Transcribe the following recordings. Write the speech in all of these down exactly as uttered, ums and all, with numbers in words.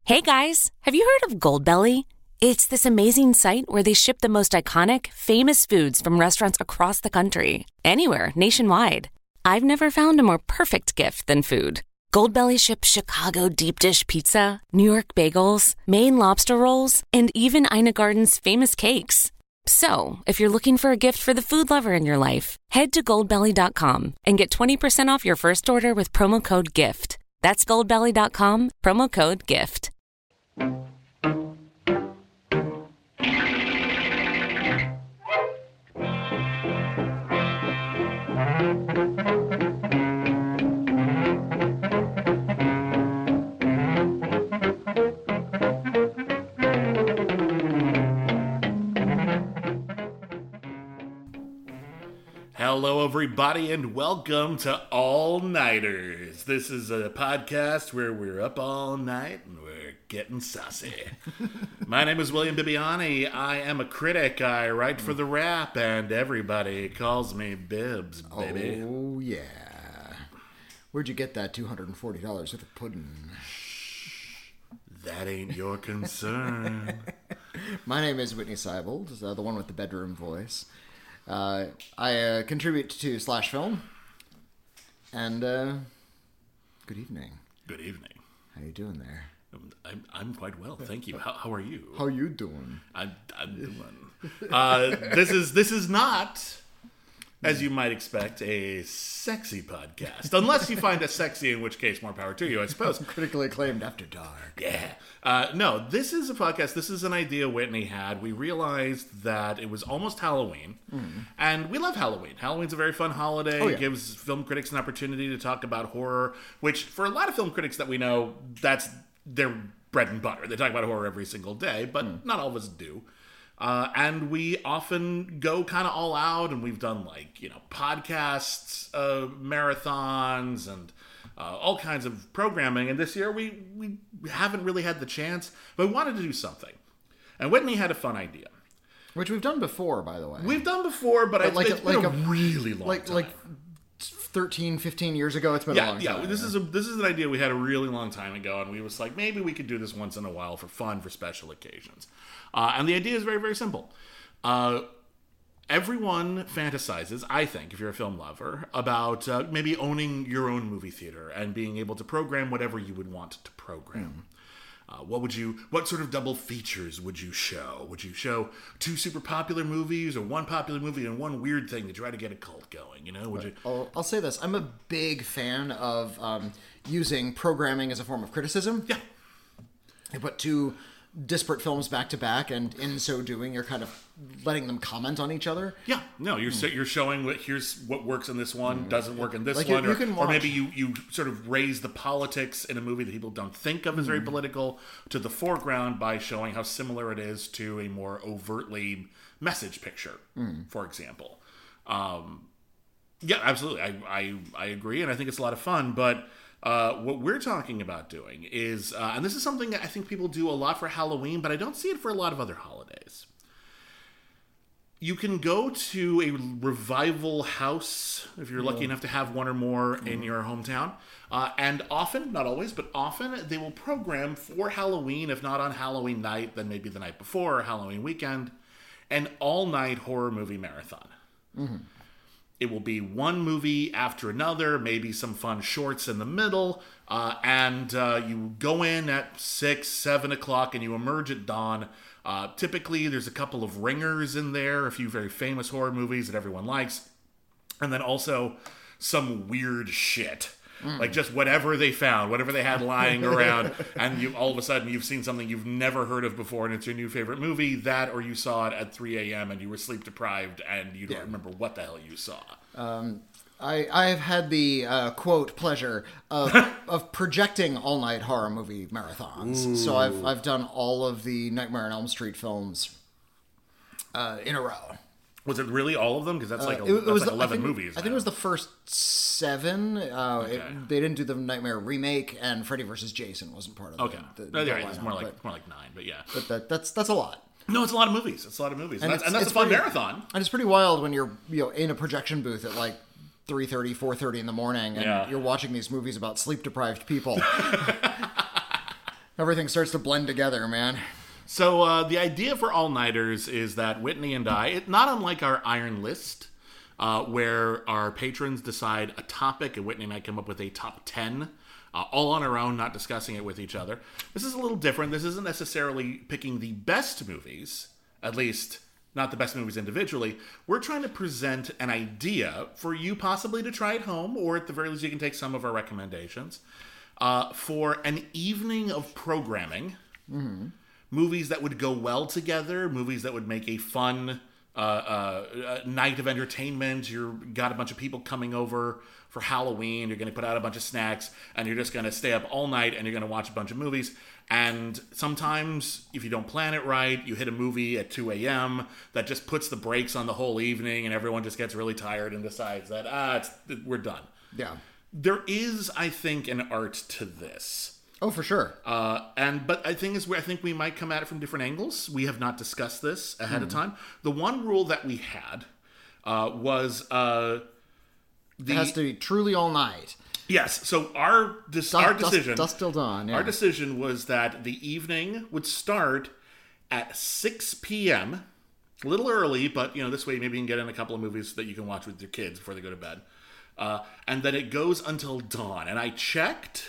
Hey guys, have you heard of Goldbelly? It's this amazing site where they ship the most iconic, famous foods from restaurants across the country, anywhere, nationwide. I've never found a more perfect gift than food. Goldbelly ships Chicago deep dish pizza, New York bagels, Maine lobster rolls, and even Ina Garden's famous cakes. So, if you're looking for a gift for the food lover in your life, head to goldbelly dot com and get twenty percent off your first order with promo code GIFT. That's goldbelly dot com, promo code GIFT. Hello, everybody, and welcome to All Nighters. This is a podcast where we're up all night and we're getting saucy. My name is William Bibbiani. I am a critic. I write for The Wrap, and everybody calls me Bibbs, baby. Oh, yeah. Where'd you get that two hundred forty dollars worth of pudding? That ain't your concern. My name is Whitney Seibold, uh, the one with the bedroom voice. Uh, I uh, contribute to Slash Film, and uh, good evening. Good evening. How you doing there? I'm I'm quite well, thank you. How how are you? How you doing? I'm I'm doing. Uh, this is this is not, as you might expect, a sexy podcast, unless you find it sexy, in which case more power to you, I suppose. Critically acclaimed After Dark. Yeah. Uh, no, this is a podcast. This is an idea Whitney had. We realized that it was almost Halloween, mm. and we love Halloween. Halloween's a very fun holiday. Oh, yeah. It gives film critics an opportunity to talk about horror, which for a lot of film critics that we know, that's their bread and butter. They talk about horror every single day, but mm. not all of us do. Uh, and we often go kind of all out, and we've done like, you know, podcasts, uh, marathons, and uh, all kinds of programming. And this year we, we haven't really had the chance, but we wanted to do something. And Whitney had a fun idea. Which we've done before, by the way. We've done before, but, but it's, like it's a, been like a, a really long like, time. Like thirteen, fifteen years ago, it's been yeah, a long yeah. time. Yeah, this is a this is an idea we had a really long time ago, and we was like, maybe we could do this once in a while for fun, for special occasions. Uh, and the idea is very, very simple. Uh, everyone fantasizes, I think, if you're a film lover, about uh, maybe owning your own movie theater and being able to program whatever you would want to program. Mm. Uh, what would you? What sort of double features would you show? Would you show two super popular movies, or one popular movie and one weird thing to try to get a cult going? You know, would you? I'll, I'll say this: I'm a big fan of um, using programming as a form of criticism. Yeah. I put two disparate films back to back, and in so doing, you're kind of letting them comment on each other. Yeah, no, you're mm. you're showing what here's what works in this one, mm. doesn't work in this like one, you, you or, can watch... or maybe you you sort of raise the politics in a movie that people don't think of as mm. very political to the foreground by showing how similar it is to a more overtly message picture, mm. for example. Um, yeah, absolutely, I, I I agree, and I think it's a lot of fun, but. Uh, what we're talking about doing is, uh, and this is something that I think people do a lot for Halloween, but I don't see it for a lot of other holidays. You can go to a revival house, if you're lucky yeah. enough to have one or more mm. in your hometown, uh, and often, not always, but often, they will program for Halloween, if not on Halloween night, then maybe the night before or Halloween weekend, an all-night horror movie marathon. Mm-hmm. It will be one movie after another, maybe some fun shorts in the middle, uh, and uh, you go in at six, seven o'clock, and you emerge at dawn. Uh, typically, there's a couple of ringers in there, a few very famous horror movies that everyone likes, and then also some weird shit. Mm. Like just whatever they found, whatever they had lying around, and you all of a sudden you've seen something you've never heard of before, and it's your new favorite movie. That, or you saw it at three a.m. and you were sleep deprived, and you don't yeah. remember what the hell you saw. Um, I I've had the uh, quote pleasure of of projecting all night horror movie marathons. Ooh. So I've I've done all of the Nightmare on Elm Street films uh, in a row. Was it really all of them? Because that's like, uh, a, it, it that's was like the, eleven I think, movies. I think it was the first seven. Uh, okay. it, they didn't do the Nightmare remake, and Freddy versus Jason wasn't part of okay. the, the, no, the right. It's more like but, more like nine, but yeah. But that, that's that's a lot. No, it's a lot of movies. It's a lot of movies, and, and that's, and that's a fun pretty, marathon. And it's pretty wild when you're you know in a projection booth at like three thirty, four thirty in the morning, and yeah. you're watching these movies about sleep deprived people. Everything starts to blend together, man. So uh, the idea for all-nighters is that Whitney and I, it, not unlike our Iron List, uh, where our patrons decide a topic and Whitney and I come up with a top ten, uh, all on our own, not discussing it with each other. This is a little different. This isn't necessarily picking the best movies, at least not the best movies individually. We're trying to present an idea for you possibly to try at home, or at the very least you can take some of our recommendations, uh, for an evening of programming. Mm-hmm. Movies that would go well together, movies that would make a fun uh, uh, night of entertainment. You've got a bunch of people coming over for Halloween. You're going to put out a bunch of snacks, and you're just going to stay up all night, and you're going to watch a bunch of movies. And sometimes, if you don't plan it right, you hit a movie at two a.m. that just puts the brakes on the whole evening, and everyone just gets really tired and decides that, ah, it's, we're done. Yeah. There is, I think, an art to this. Oh, for sure. Uh, and but I think is where I think we might come at it from different angles. We have not discussed this ahead mm. of time. The one rule that we had uh, was uh, the it has to be truly all night. Yes. So our dis- Dust, our decision, dust, dust till dawn. Yeah. Our decision was that the evening would start at six p.m. A little early, but you know this way maybe you can get in a couple of movies that you can watch with your kids before they go to bed, uh, and then it goes until dawn. And I checked.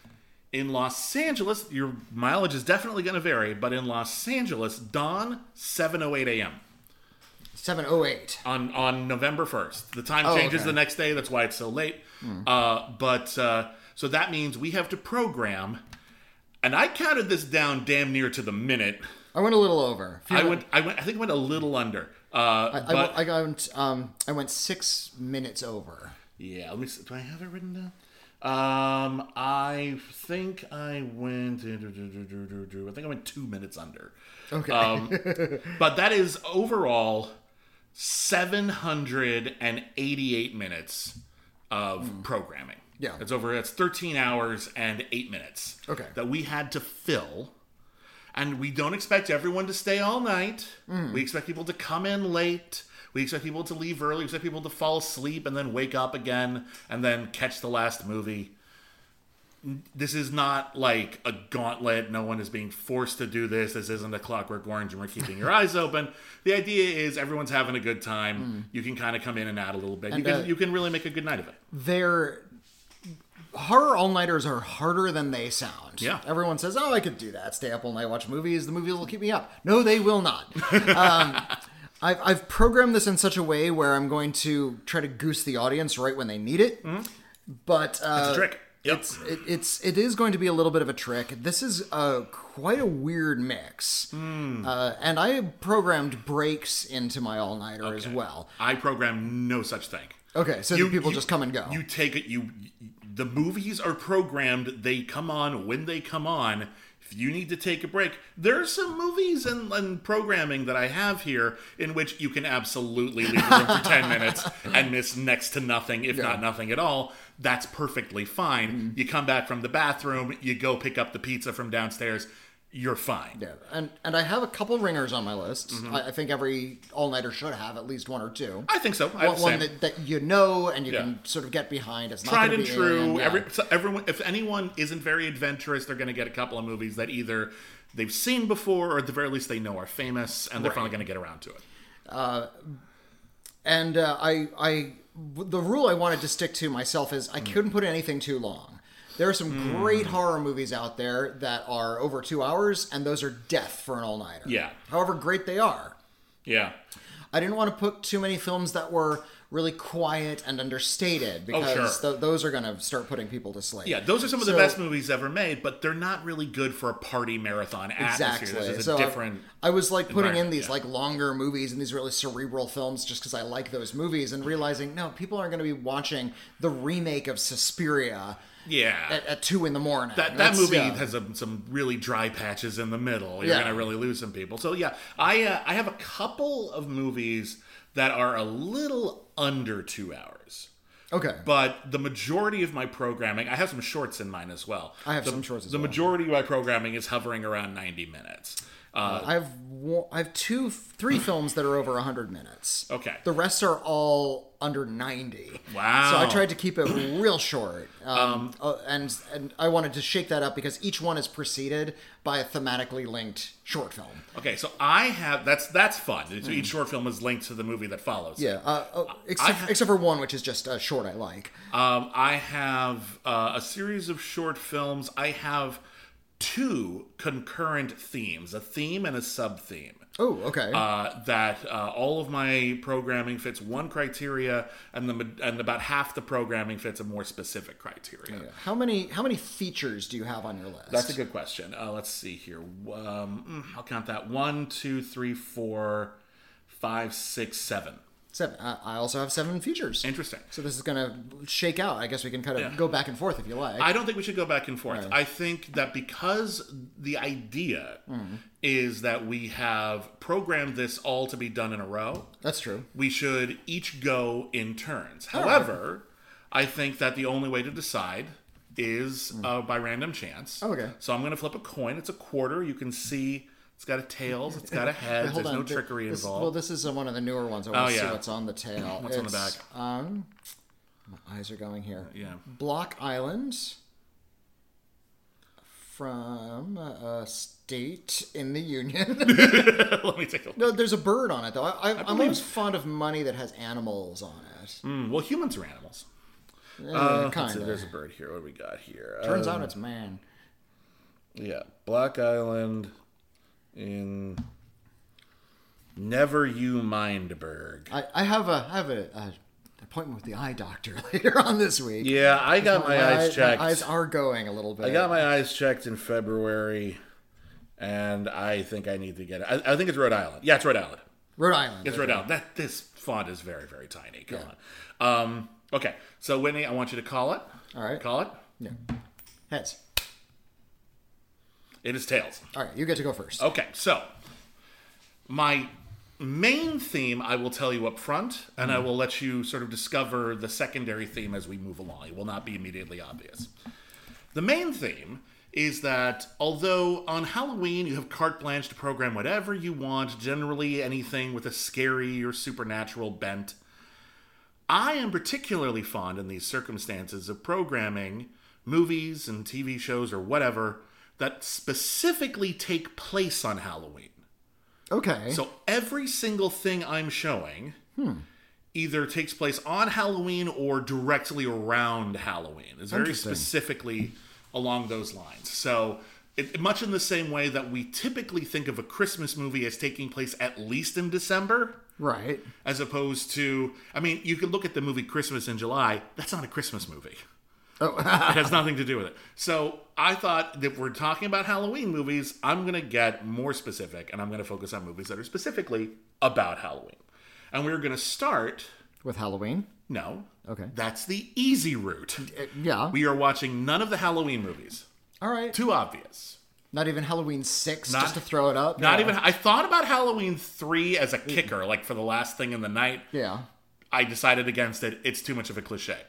In Los Angeles, your mileage is definitely going to vary, but in Los Angeles, dawn, seven oh eight a.m. seven oh eight. On on November first. The time oh, changes okay. the next day, that's why it's so late. Mm. Uh, but, uh, so that means we have to program, and I counted this down damn near to the minute. I went a little over. I went, I went, I think I went a little under. Uh, I, but, I, I, went, um, I went six minutes over. Yeah, let me see. Do I have it written down? Um, I think I went. I think I went two minutes under. Okay. Um, but that is overall seven hundred eighty-eight minutes of mm. programming. Yeah, it's over. It's thirteen hours and eight minutes. Okay. That we had to fill, and we don't expect everyone to stay all night. Mm. We expect people to come in late. We expect people to leave early. We expect people to fall asleep and then wake up again and then catch the last movie. This is not like a gauntlet. No one is being forced to do this. This isn't a Clockwork Orange and we're keeping your eyes open. The idea is everyone's having a good time. Mm. You can kind of come in and out a little bit. And you can uh, you can really make a good night of it. They're... Horror all-nighters are harder than they sound. Yeah. Everyone says, oh, I could do that. Stay up all night, watch movies. The movies will keep me up. No, they will not. Um... I've, I've programmed this in such a way where I'm going to try to goose the audience right when they need it. Mm-hmm. But uh, it's a trick. Yep. It's it, it's it is going to be a little bit of a trick. This is a quite a weird mix, mm. uh, and I programmed breaks into my all nighter okay. as well. I programmed no such thing. Okay, so you, the people you, just come and go. You take it. You the movies are programmed. They come on when they come on. If you need to take a break, there are some movies and, and programming that I have here in which you can absolutely leave the room for ten minutes and miss next to nothing, if yeah. not nothing at all. That's perfectly fine. Mm-hmm. You come back from the bathroom, you go pick up the pizza from downstairs, you're fine. Yeah, and and I have a couple ringers on my list. Mm-hmm. I, I think every all-nighter should have at least one or two. I think so. I one one that, that you know and you yeah. can sort of get behind. It's not tried and be true. In, yeah. Every, so everyone, if anyone isn't very adventurous, they're going to get a couple of movies that either they've seen before or at the very least they know are famous, and they're right. finally going to get around to it. Uh, and uh, I, I, the rule I wanted to stick to myself is I mm. couldn't put anything too long. There are some mm. great horror movies out there that are over two hours, and those are death for an all-nighter. Yeah. However great they are. Yeah. I didn't want to put too many films that were really quiet and understated, because oh, sure. th- those are going to start putting people to sleep. Yeah, those are some of so, the best movies ever made, but they're not really good for a party marathon atmosphere. Exactly. This is a so different I, I was like putting in these yeah. like longer movies and these really cerebral films just because I like those movies, and realizing, no, people aren't going to be watching the remake of Suspiria Yeah, at, at two in the morning. That that That's, movie uh, has a, some really dry patches in the middle. You're yeah. gonna really lose some people. So yeah, I uh, I have a couple of movies that are a little under two hours. Okay, but the majority of my programming, I have some shorts in mine as well. I have the, some shorts as the well. The majority of my programming is hovering around ninety minutes. Uh, uh, I have I have two, three films that are over one hundred minutes. Okay. The rest are all under ninety. Wow. So I tried to keep it real short. Um, um, uh, and, and I wanted to shake that up because each one is preceded by a thematically linked short film. Okay, so I have, that's that's fun. So each short film is linked to the movie that follows. Yeah, uh, uh, except, ha- except for one, which is just a short I like. Um, I have uh, a series of short films. I have two concurrent themes, a theme and a sub-theme. Oh, okay. Uh, that uh, all of my programming fits one criteria, and the and about half the programming fits a more specific criteria. Yeah. How many how many features do you have on your list? That's a good question. Uh, let's see here. Um, I'll count that. One, two, three, four, five, six, seven. Seven. Uh, I also have seven features. Interesting. So this is going to shake out. I guess we can kind of Yeah. go back and forth if you like. I don't think we should go back and forth. Right. I think that because the idea Mm. is that we have programmed this all to be done in a row, That's true. we should each go in turns. All right. However, I think that the only way to decide is uh, by random chance. Oh, okay. So I'm going to flip a coin. It's a quarter. You can see it's got a tails. It's got a head. Wait, hold There's on. no trickery This- involved. Well, this is uh, one of the newer ones. I want Oh, to see yeah. what's on the tail. What's on the It's, back? Um, my eyes are going here. Yeah. Block Island from a state in the Union. Let me take a look. No, there's a bird on it, though. I, I, I'm believe- always fond of money that has animals on it. Mm, well, humans are animals. Yeah, Uh, let's kind see, of. there's a bird here. What do we got here? Turns Um, out it's man. Yeah, Black Island in Never You Mindberg. I, I have a I have a, a appointment with the eye doctor later on this week. Yeah, I got my, eyes eye- checked. My eyes are going a little bit. I got my eyes checked in February, and I think I need to get it. I, I think it's Rhode Island. Yeah, it's Rhode Island. Rhode Island. It's okay. Rhode Island. That this font is very, very tiny. Come on. Um, okay, so Whitney, I want you to call it. All right. Call it. Yeah. Heads. It is tails. All right, you get to go first. Okay, so my main theme I will tell you up front, and I will let you sort of discover the secondary theme as we move along. It will not be immediately obvious. The main theme is that although on Halloween you have carte blanche to program whatever you want, generally anything with a scary or supernatural bent, I am particularly fond in these circumstances of programming movies and T V shows or whatever that specifically take place on Halloween. Okay. So every single thing I'm showing either takes place on Halloween or directly around Halloween. It's very Interesting. specifically along those lines. So it, much in the same way that we typically think of a Christmas movie as taking place at least in December, right. as opposed to, I mean, you could look at the movie Christmas in July. That's not a Christmas movie. Oh. It has nothing to do with it. So I thought that if we're talking about Halloween movies, I'm going to get more specific, and I'm going to focus on movies that are specifically about Halloween. And we're going to start... With Halloween? No. Okay. That's the easy route. Uh, yeah. We are watching none of the Halloween movies. All right. Too obvious. Not even Halloween six, Not- just to throw it up? Not Yeah. even... I thought about Halloween three as a kicker, like for the last thing in the night. Yeah. I decided against it. It's too much of a cliche.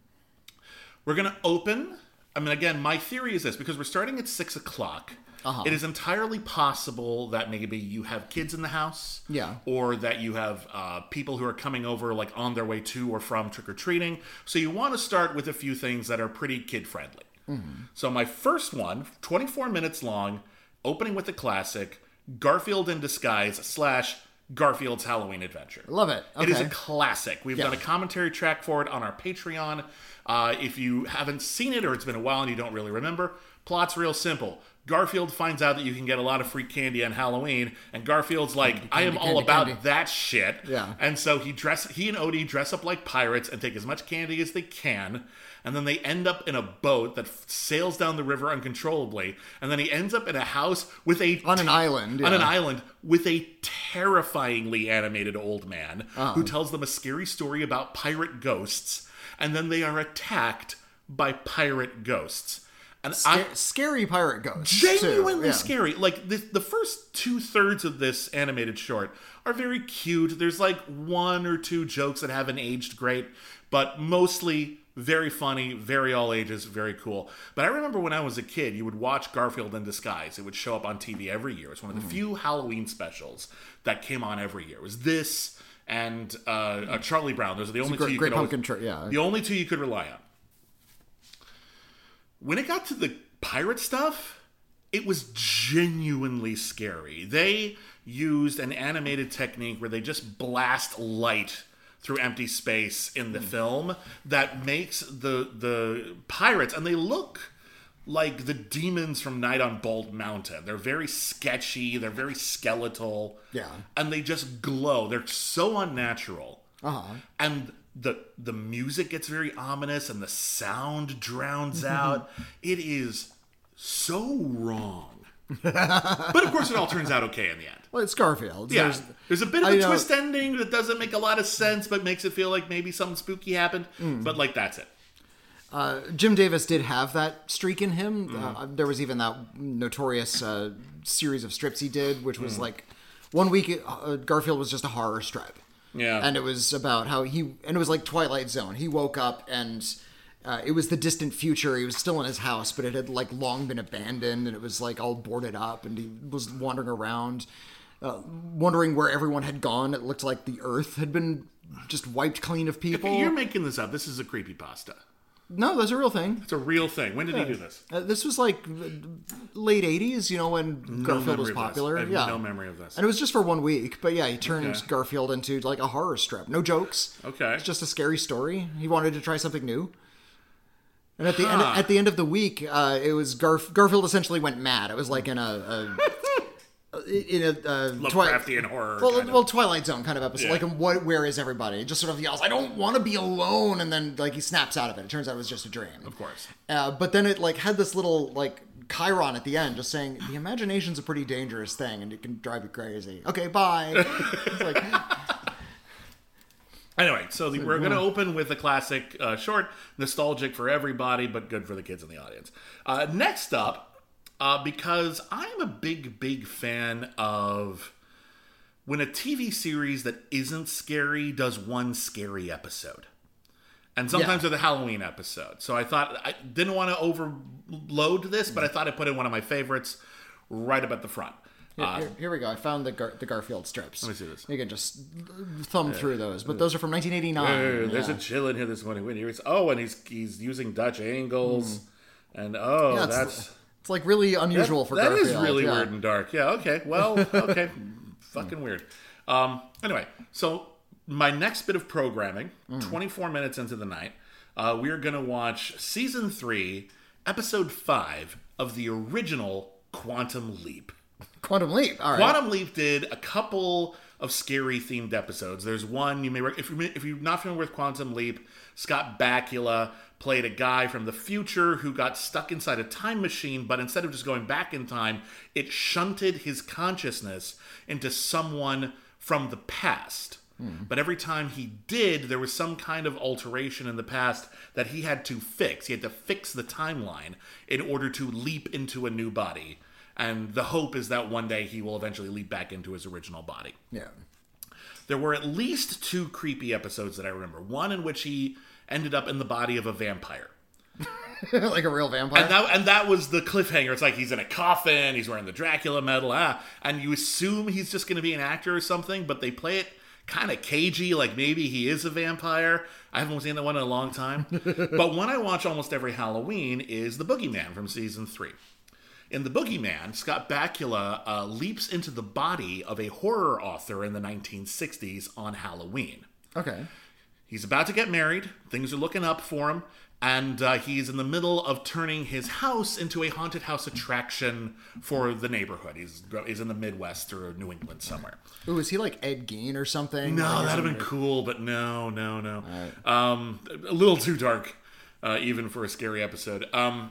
We're going to open. I mean, again, my theory is this, because we're starting at six o'clock. Uh-huh. It is entirely possible that maybe you have kids in the house. Yeah. Or that you have uh, people who are coming over, like on their way to or from trick-or-treating. So you want to start with a few things that are pretty kid-friendly. So my first one, twenty-four minutes long, opening with the classic, Garfield in Disguise slash Garfield's Halloween Adventure. Love it. It is a Okay. classic. We've Yeah. done a commentary track for it on our Patreon. Uh, if you haven't seen it or it's been a while and you don't really remember, plot's real simple. Garfield finds out that you can get a lot of free candy on Halloween, and Garfield's like, I am all candy, about candy. that shit. Yeah. And so he dress he and Odie dress up like pirates and take as much candy as they can, and then they end up in a boat that f- sails down the river uncontrollably, and then he ends up in a house with a On an island. on yeah. an island with a terrifyingly animated old man Uh-huh. who tells them a scary story about pirate ghosts, and then they are attacked by pirate ghosts. And I, Sca- scary pirate ghosts. genuinely too. Yeah. scary. Like the, the first two thirds of this animated short are very cute. There's like one or two jokes that haven't aged great, but mostly very funny, very all ages, very cool. But I remember when I was a kid, you would watch Garfield in Disguise. It would show up on T V every year. It's one of the few Halloween specials that came on every year. It was this and uh, uh, Charlie Brown. Those are the only great, two you great could always, pumpkin tr- yeah. the only two you could rely on. When it got to the pirate stuff, it was genuinely scary. They used an animated technique where they just blast light through empty space in the mm. film that makes the the pirates, and they look like the demons from Night on Bald Mountain. They're very sketchy, they're very skeletal. Yeah. And they just glow. They're so unnatural. Uh-huh. And the the music gets very ominous and the sound drowns out. It is so wrong. But of course it all turns out okay in the end. Well, it's Garfield. Yeah. There's, there's a bit of a I twist know. ending that doesn't make a lot of sense, but makes it feel like maybe something spooky happened. Mm. But like, that's it. Uh, Jim Davis did have that streak in him. Mm. Uh, there was even that notorious uh, series of strips he did, which was mm. like one week uh, Garfield was just a horror strip. Yeah. And it was about how he, and it was like Twilight Zone. He woke up and uh, it was the distant future. He was still in his house, but it had like long been abandoned and it was like all boarded up, and he was wandering around, uh, wondering where everyone had gone. It looked like the earth had been just wiped clean of people. Okay, you're making this up. This is a creepypasta. No, that's a real thing. It's a real thing. When did yeah. he do this? Uh, this was like late eighties, you know, when no Garfield was popular. I have yeah. no memory of this. And it was just for one week, but yeah, he turned Okay. Garfield into like a horror strip. No jokes. Okay. It's just a scary story. He wanted to try something new. And at the huh. end, at the end of the week, uh, it was Garf- Garfield essentially went mad. It was like in a, a in a uh, Lovecraftian Twi- horror. Well, kind well, of. Twilight Zone kind of episode. Yeah. Like, what? Where is everybody? He just sort of yells, "I don't want to be alone," and then like he snaps out of it. It turns out it was just a dream. Of course. Uh, but then it like had this little like chyron at the end, just saying the imagination's a pretty dangerous thing and it can drive you crazy. Okay, bye. It's like. Anyway, so the, we're going to open with a classic uh, short, nostalgic for everybody, but good for the kids in the audience. Uh, next up, uh, because I'm a big, big fan of when a T V series that isn't scary does one scary episode. And sometimes Yeah. they're the Halloween episode. So I thought, I didn't want to overload this, but I thought I'd put in one of my favorites right up at the front. Here, Uh, here, here we go. I found the Gar- the Garfield strips. Let me see this. You can just thumb through those, but those are from nineteen eighty-nine. Hey, there's yeah. a chill in here this morning. When he's oh, and he's he's using Dutch angles, and oh, Yeah, it's, that's it's like really unusual that, for that Garfield. is really yeah. weird and dark. Yeah, okay, well, okay, fucking weird. Um, anyway, so my next bit of programming, Mm. twenty-four minutes into the night, uh, we're gonna watch season three, episode five of the original Quantum Leap. Quantum Leap. All right. Quantum Leap did a couple of scary themed episodes. There's one you may rec- if you if you're not familiar with Quantum Leap, Scott Bakula played a guy from the future who got stuck inside a time machine, but instead of just going back in time, it shunted his consciousness into someone from the past. But every time he did, there was some kind of alteration in the past that he had to fix. He had to fix the timeline in order to leap into a new body. And the hope is that one day he will eventually leap back into his original body. Yeah. There were at least two creepy episodes that I remember. One in which he ended up in the body of a vampire. Like a real vampire. And that, and that was the cliffhanger. It's like he's in a coffin, he's wearing the Dracula medal, ah, and you assume he's just going to be an actor or something, but they play it kind of cagey, like maybe he is a vampire. I haven't seen that one in a long time. But one I watch almost every Halloween is The Boogeyman from season three. In The Boogeyman, Scott Bakula uh, leaps into the body of a horror author in the nineteen sixties on Halloween. Okay. He's about to get married. Things are looking up for him. And uh, he's in the middle of turning his house into a haunted house attraction for the neighborhood. He's, he's in the Midwest or New England somewhere. Ooh, is he like Ed Gein or something? No, Like, that'd have been cool, but no, no, no. Um, a little too dark, uh, even for a scary episode. Um,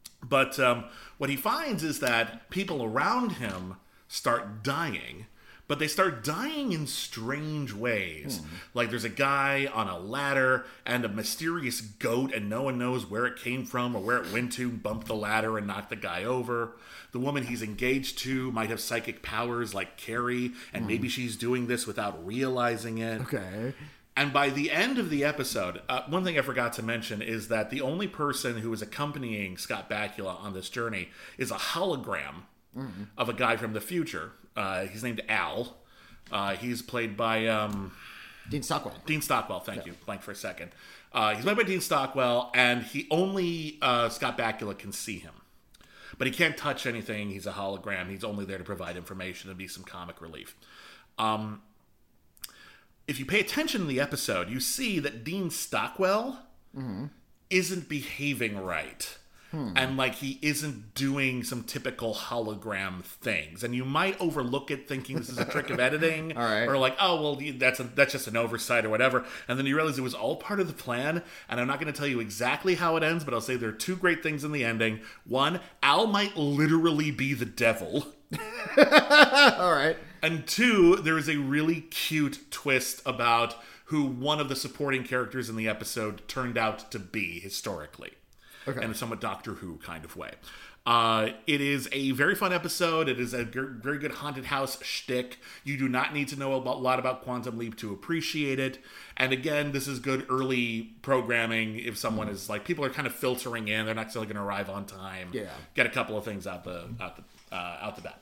but um, what he finds is that people around him start dying, but they start dying in strange ways. Hmm. Like there's a guy on a ladder and a mysterious goat, and no one knows where it came from or where it went to, bumped the ladder and knocked the guy over. The woman he's engaged to might have psychic powers like Carrie, and hmm. maybe she's doing this without realizing it. Okay. And by the end of the episode, uh, one thing I forgot to mention is that the only person who is accompanying Scott Bakula on this journey is a hologram mm-hmm. of a guy from the future. Uh, he's named Al. Uh, he's played by, um, Dean Stockwell. Dean Stockwell, thank yeah. you. Blank for a second. Uh, he's played by Dean Stockwell, and he only uh, Scott Bakula can see him. But he can't touch anything. He's a hologram. He's only there to provide information and be some comic relief. Um, if you pay attention in the episode, you see that Dean Stockwell mm-hmm. isn't behaving right. Hmm. And, like, he isn't doing some typical hologram things. And you might overlook it thinking this is a trick of editing. All right. Or like, oh, well, that's a, that's just an oversight or whatever. And then you realize it was all part of the plan. And I'm not going to tell you exactly how it ends, but I'll say there are two great things in the ending. One, Al might literally be the devil. All right. And two, there is a really cute twist about who one of the supporting characters in the episode turned out to be historically. Okay. In a somewhat Doctor Who kind of way. Uh, it is a very fun episode. It is a g- very good haunted house shtick. You do not need to know a lot about Quantum Leap to appreciate it. And again, this is good early programming if someone mm. is like, people are kind of filtering in. They're not still going to arrive on time. Yeah. Get a couple of things out the, out the, uh, out the bat.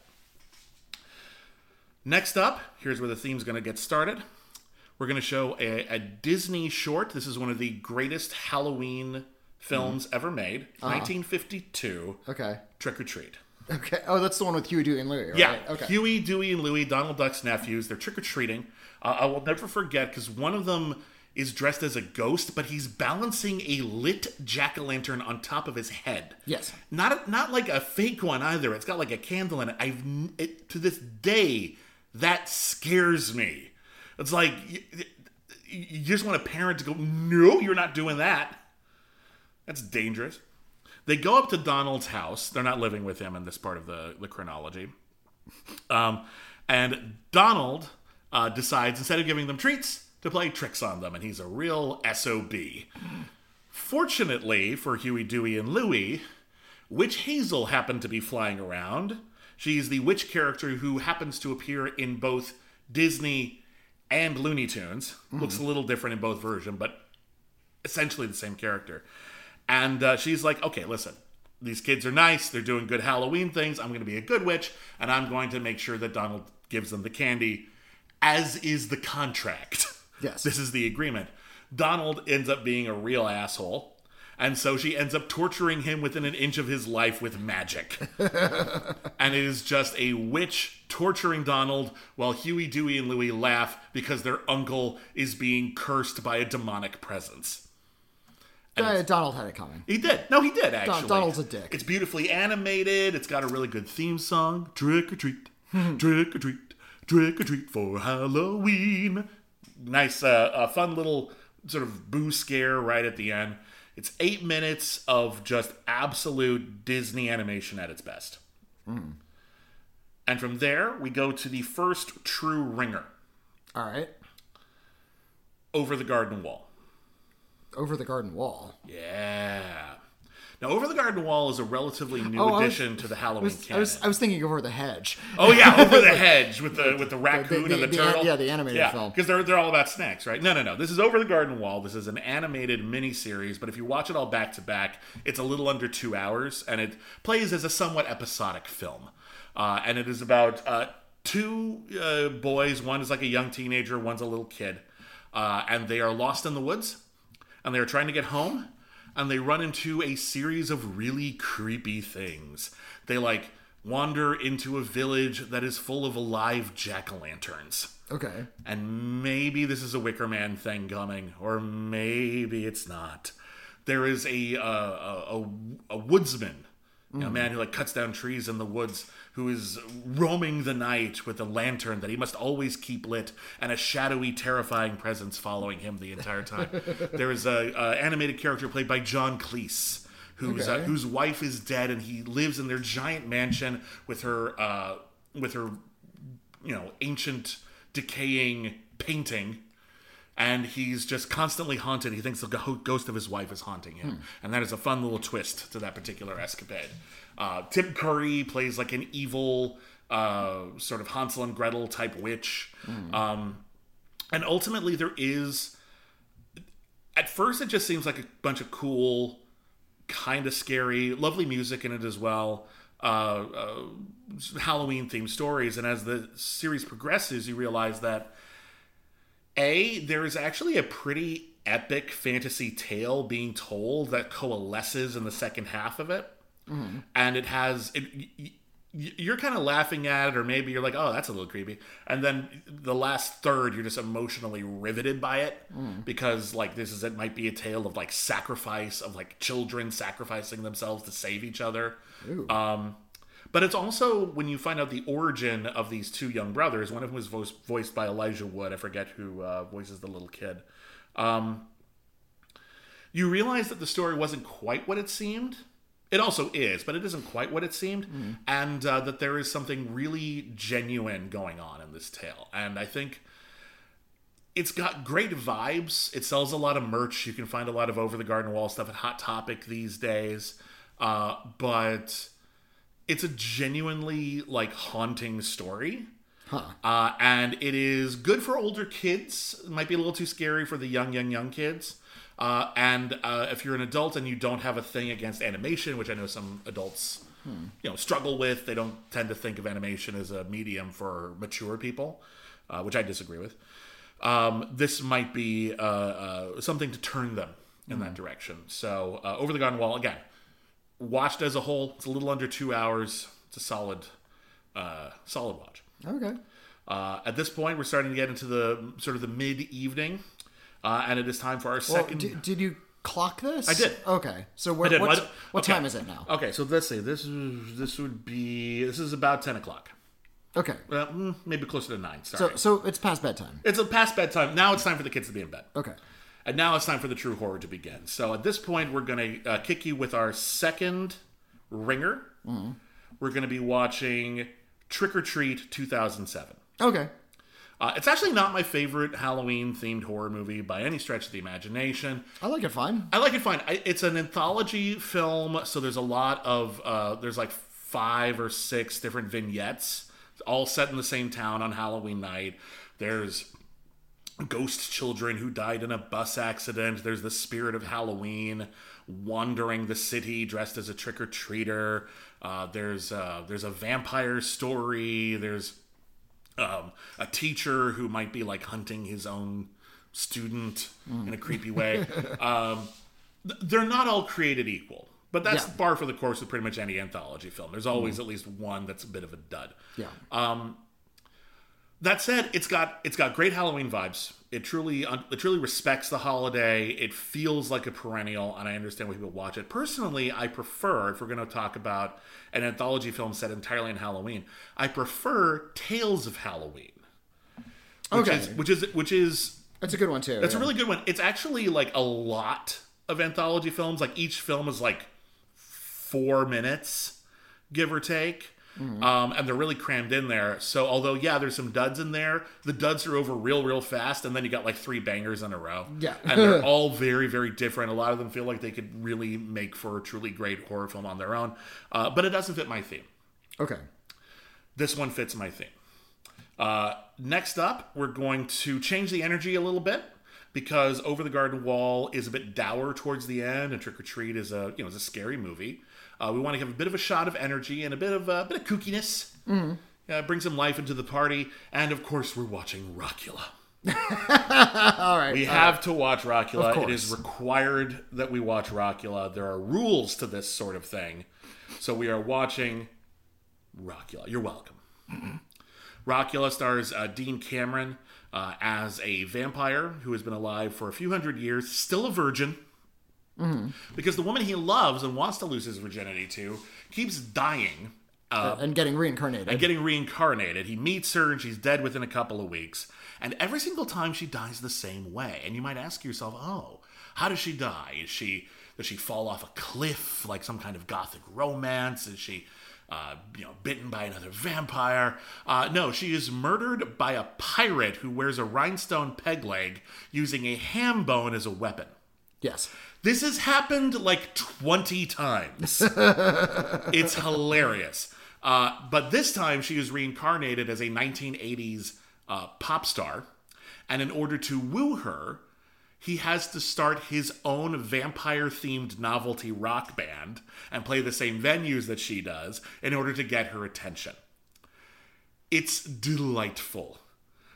Next up, here's where the theme's going to get started. We're going to show a, a Disney short. This is one of the greatest Halloween films mm. ever made. Uh-huh. nineteen fifty-two. Okay. Trick or Treat. Okay. Oh, that's the one with Huey, Dewey, and Louie, right? Yeah. Okay. Huey, Dewey, and Louie, Donald Duck's nephews. They're trick-or-treating. Uh, I will never forget, because one of them is dressed as a ghost, but he's balancing a lit jack-o'-lantern on top of his head. Yes. Not not like a fake one either. It's got like a candle in it. I've it, to this day, that scares me. It's like, you, you just want a parent to go, no, you're not doing that. That's dangerous. They go up to Donald's house. They're not living with him in this part of the, the chronology. Um, and Donald uh, decides, instead of giving them treats, to play tricks on them. And he's a real S O B. Fortunately for Huey, Dewey, and Louie, Witch Hazel happened to be flying around. She's the witch character who happens to appear in both Disney and Looney Tunes. Mm. Looks a little different in both versions, but essentially the same character. And uh, she's like, okay, listen, these kids are nice. They're doing good Halloween things. I'm going to be a good witch, and I'm going to make sure that Donald gives them the candy, as is the contract. Yes. This is the agreement. Donald ends up being a real asshole, and so she ends up torturing him within an inch of his life with magic. And it is just a witch torturing Donald while Huey, Dewey, and Louie laugh because their uncle is being cursed by a demonic presence. Uh, Donald had it coming. He did. No, he did, actually. Don- Donald's a dick. It's beautifully animated. It's got a really good theme song. Trick or treat, trick or treat, trick or treat for Halloween. Nice, uh, a fun little sort of boo scare right at the end. It's eight minutes of just absolute Disney animation at its best. Mm. And from there, we go to the first true ringer. All right. Over the Garden Wall. Over the Garden Wall. Yeah. Now, Over the Garden Wall is a relatively new oh, addition was, to the Halloween I was, canon. I was, I was thinking Over the Hedge. Oh yeah, Over the Hedge with the with the raccoon the, the, and the, the turtle. An, yeah, the animated yeah, film. Because they're they're all about snacks, right? No, no, no. This is Over the Garden Wall. This is an animated miniseries, but if you watch it all back to back, it's a little under two hours, and it plays as a somewhat episodic film. Uh, and it is about uh, two uh, boys. One is like a young teenager. One's a little kid, uh, and they are lost in the woods. And they're trying to get home, and they run into a series of really creepy things. They, like, wander into a village that is full of alive jack-o'-lanterns. Okay. And maybe this is a Wicker Man thing coming, or maybe it's not. There is a uh, a, a, a woodsman, mm. a man who, like, cuts down trees in the woods, who is roaming the night with a lantern that he must always keep lit, and a shadowy, terrifying presence following him the entire time. There is a, a animated character played by John Cleese, whose okay. uh, whose wife is dead, and he lives in their giant mansion with her uh, with her, you know, ancient, decaying painting. And he's just constantly haunted. He thinks the ghost of his wife is haunting him. Hmm. And that is a fun little twist to that particular escapade. Uh, Tim Curry plays like an evil, uh, sort of Hansel and Gretel type witch. Hmm. Um, and ultimately there is... At first it just seems like a bunch of cool, kind of scary, lovely music in it as well. Uh, uh, Halloween-themed stories. And as the series progresses, you realize that A, there is actually a pretty epic fantasy tale being told that coalesces in the second half of it. Mm-hmm. And it has... It, y- you're kind of laughing at it, or maybe you're like, oh, that's a little creepy. And then the last third, you're just emotionally riveted by it. Mm. Because, like, this is... It might be a tale of, like, sacrifice, of, like, children sacrificing themselves to save each other. Ooh. Um... But it's also, when you find out the origin of these two young brothers, one of them was vo- voiced by Elijah Wood. I forget who uh, voices the little kid. Um, you realize that the story wasn't quite what it seemed. It also is, but it isn't quite what it seemed. Mm. And uh, that there is something really genuine going on in this tale. And I think it's got great vibes. It sells a lot of merch. You can find a lot of Over the Garden Wall stuff at Hot Topic these days. Uh, but... It's a genuinely, like, haunting story. Huh. Uh, and it is good for older kids. It might be a little too scary for the young, young, young kids. Uh, and uh, if you're an adult and you don't have a thing against animation, which I know some adults hmm. you know, struggle with, they don't tend to think of animation as a medium for mature people, uh, which I disagree with. Um, this might be uh, uh, something to turn them in mm. that direction. So, uh, Over the Garden Wall, again, watched as a whole, it's a little under two hours. It's a solid, uh, solid watch. Okay. Uh, at this point, we're starting to get into the sort of the mid-evening, uh, and it is time for our well, second. Did, did you clock this? I did. Okay. So where, did. what's, What, what okay. time is it now? Okay, so let's see. This is this would be this is about ten o'clock. Okay. Well, mm, maybe closer to nine. So Sorry. so it's past bedtime. It's a past bedtime. Now it's time for the kids to be in bed. Okay. And now it's time for the true horror to begin. So at this point, we're going to uh, kick you with our second ringer. Mm-hmm. We're going to be watching Trick or Treat two thousand seven. Okay. Uh, it's actually not my favorite Halloween-themed horror movie by any stretch of the imagination. I like it fine. I like it fine. I, it's an anthology film, so there's a lot of... Uh, there's like five or six different vignettes, all set in the same town on Halloween night. There's ghost children who died in a bus accident. There's the spirit of Halloween wandering the city dressed as a trick-or-treater. Uh, there's, uh, there's a vampire story. There's... Um, a teacher who might be like hunting his own student mm. in a creepy way. um, th- they're not all created equal, but that's yeah. par for the course with pretty much any anthology film. There's always mm. at least one that's a bit of a dud. Yeah. Um, that said, it's got it's got great Halloween vibes. It truly it truly respects the holiday. It feels like a perennial, and I understand why people watch it. Personally, I prefer, if we're going to talk about an anthology film set entirely in Halloween, I prefer Tales of Halloween. Which okay. Is, which is which is that's a good one too. That's yeah. a really good one. It's actually like a lot of anthology films. Like each film is like four minutes, give or take. Mm-hmm. Um, and they're really crammed in there. So although, yeah, there's some duds in there, the duds are over real, real fast, and then you got like three bangers in a row. Yeah. And they're all very, very different. A lot of them feel like they could really make for a truly great horror film on their own. Uh, but it doesn't fit my theme. Okay. This one fits my theme. Uh, next up, we're going to change the energy a little bit, because Over the Garden Wall is a bit dour towards the end, and Trick or Treat is a, you know, is a scary movie. Uh, we want to give a bit of a shot of energy and a bit of a uh, bit of kookiness. Mm-hmm. Uh, bring some life into the party. And, of course, we're watching Rockula. All right. We all have right. to watch Rockula. It is required that we watch Rockula. There are rules to this sort of thing. So we are watching Rockula. You're welcome. Mm-hmm. Rockula stars uh, Dean Cameron uh, as a vampire who has been alive for a few hundred years, still a virgin. Mm-hmm. Because the woman he loves and wants to lose his virginity to keeps dying. Uh, and getting reincarnated. And getting reincarnated. He meets her and she's dead within a couple of weeks. And every single time she dies the same way. And you might ask yourself, oh, how does she die? Is she, does she fall off a cliff like some kind of gothic romance? Is she, uh, you know, bitten by another vampire? Uh, no, she is murdered by a pirate who wears a rhinestone peg leg using a ham bone as a weapon. Yes. This has happened like twenty times. It's hilarious. Uh, but this time she is reincarnated as a nineteen eighties uh, pop star. And in order to woo her, he has to start his own vampire-themed novelty rock band and play the same venues that she does in order to get her attention. It's delightful.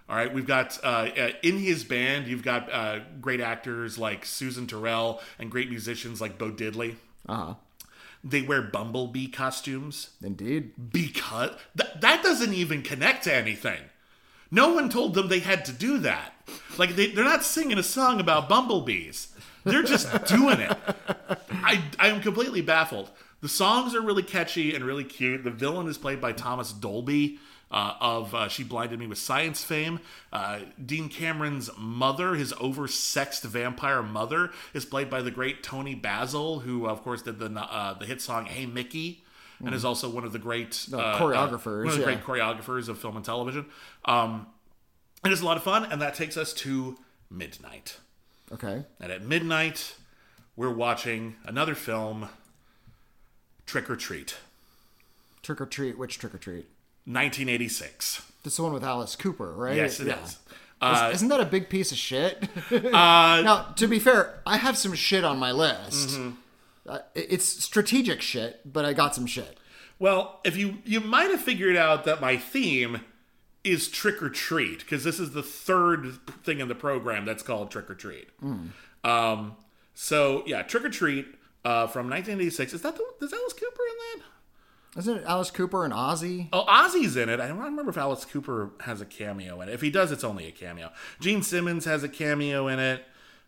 All right, we've got uh, uh, in his band, you've got uh, great actors like Susan Terrell and great musicians like Bo Diddley. Uh-huh. They wear bumblebee costumes. Indeed. Because th- that doesn't even connect to anything. No one told them they had to do that. Like, they, they're not singing a song about bumblebees. They're just doing it. I, I am completely baffled. The songs are really catchy and really cute. The villain is played by Thomas Dolby uh, of uh, She Blinded Me with Science fame. Uh, Dean Cameron's mother, his oversexed vampire mother, is played by the great Tony Basil, who, of course, did the uh, the hit song Hey Mickey, and is also one of the great The uh, choreographers. Uh, one of the yeah. great choreographers of film and television. Um, it is a lot of fun, and that takes us to midnight. Okay. And at midnight, we're watching another film, Trick or Treat, Trick or Treat. Which Trick or Treat? nineteen eighty-six. This is the one with Alice Cooper, right? Yes, it yeah. is. Uh, Isn't that a big piece of shit? uh, Now, to be fair, I have some shit on my list. Mm-hmm. Uh, it's strategic shit, but I got some shit. well, if you you might have figured out that my theme is Trick or Treat, because this is the third thing in the program that's called Trick or Treat. Mm. Um, so yeah, Trick or Treat uh, from nineteen eighty-six. Is that the, is Alice Cooper in that? Isn't it Alice Cooper and Ozzy? Oh, Ozzy's in it. I don't remember if Alice Cooper has a cameo in it. If he does, it's only a cameo. Gene Simmons has a cameo in it.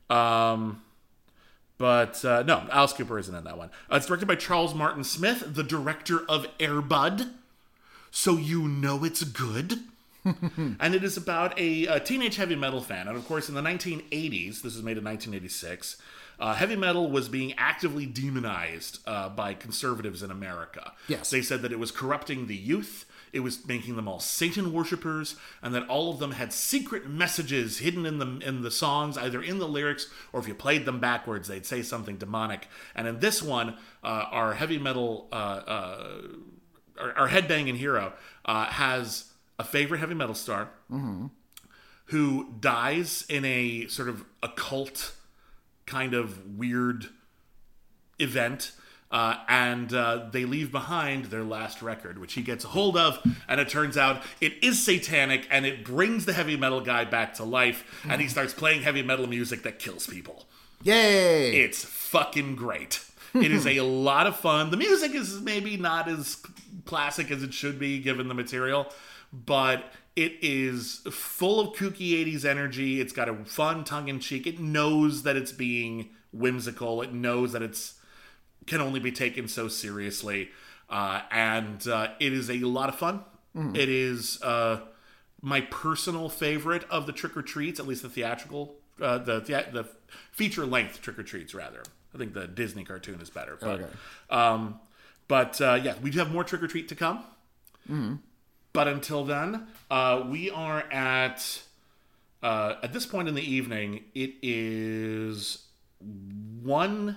Um, but uh, no, Alice Cooper isn't in that one. Uh, it's directed by Charles Martin Smith, the director of Air Bud. So you know it's good. And it is about a, a teenage heavy metal fan. And of course, in the nineteen eighties, this was made in nineteen eighty-six, uh, heavy metal was being actively demonized uh, by conservatives in America. Yes. They said that it was corrupting the youth, it was making them all Satan worshippers, and that all of them had secret messages hidden in the in the songs, either in the lyrics or if you played them backwards, they'd say something demonic. And in this one, uh, our heavy metal, uh, uh, our, our headbanging hero uh, has a favorite heavy metal star Mm-hmm. who dies in a sort of occult kind of weird event. Uh, and uh, they leave behind their last record, which he gets a hold of, and it turns out it is satanic, and it brings the heavy metal guy back to life, and he starts playing heavy metal music that kills people. Yay! It's fucking great. It is a lot of fun. The music is maybe not as classic as it should be, given the material, but it is full of kooky eighties energy. It's got a fun tongue-in-cheek. It knows that it's being whimsical. It knows that it's can only be taken so seriously. Uh, and uh, it is a lot of fun. Mm. It is uh, my personal favorite of the Trick or Treats, at least the theatrical, uh, the, the the feature-length Trick or Treats, rather. I think the Disney cartoon is better. But, Okay. Um, but uh, yeah, we do have more Trick or Treat to come. Mm-hmm. But until then, uh, we are at, uh, at this point in the evening, it is one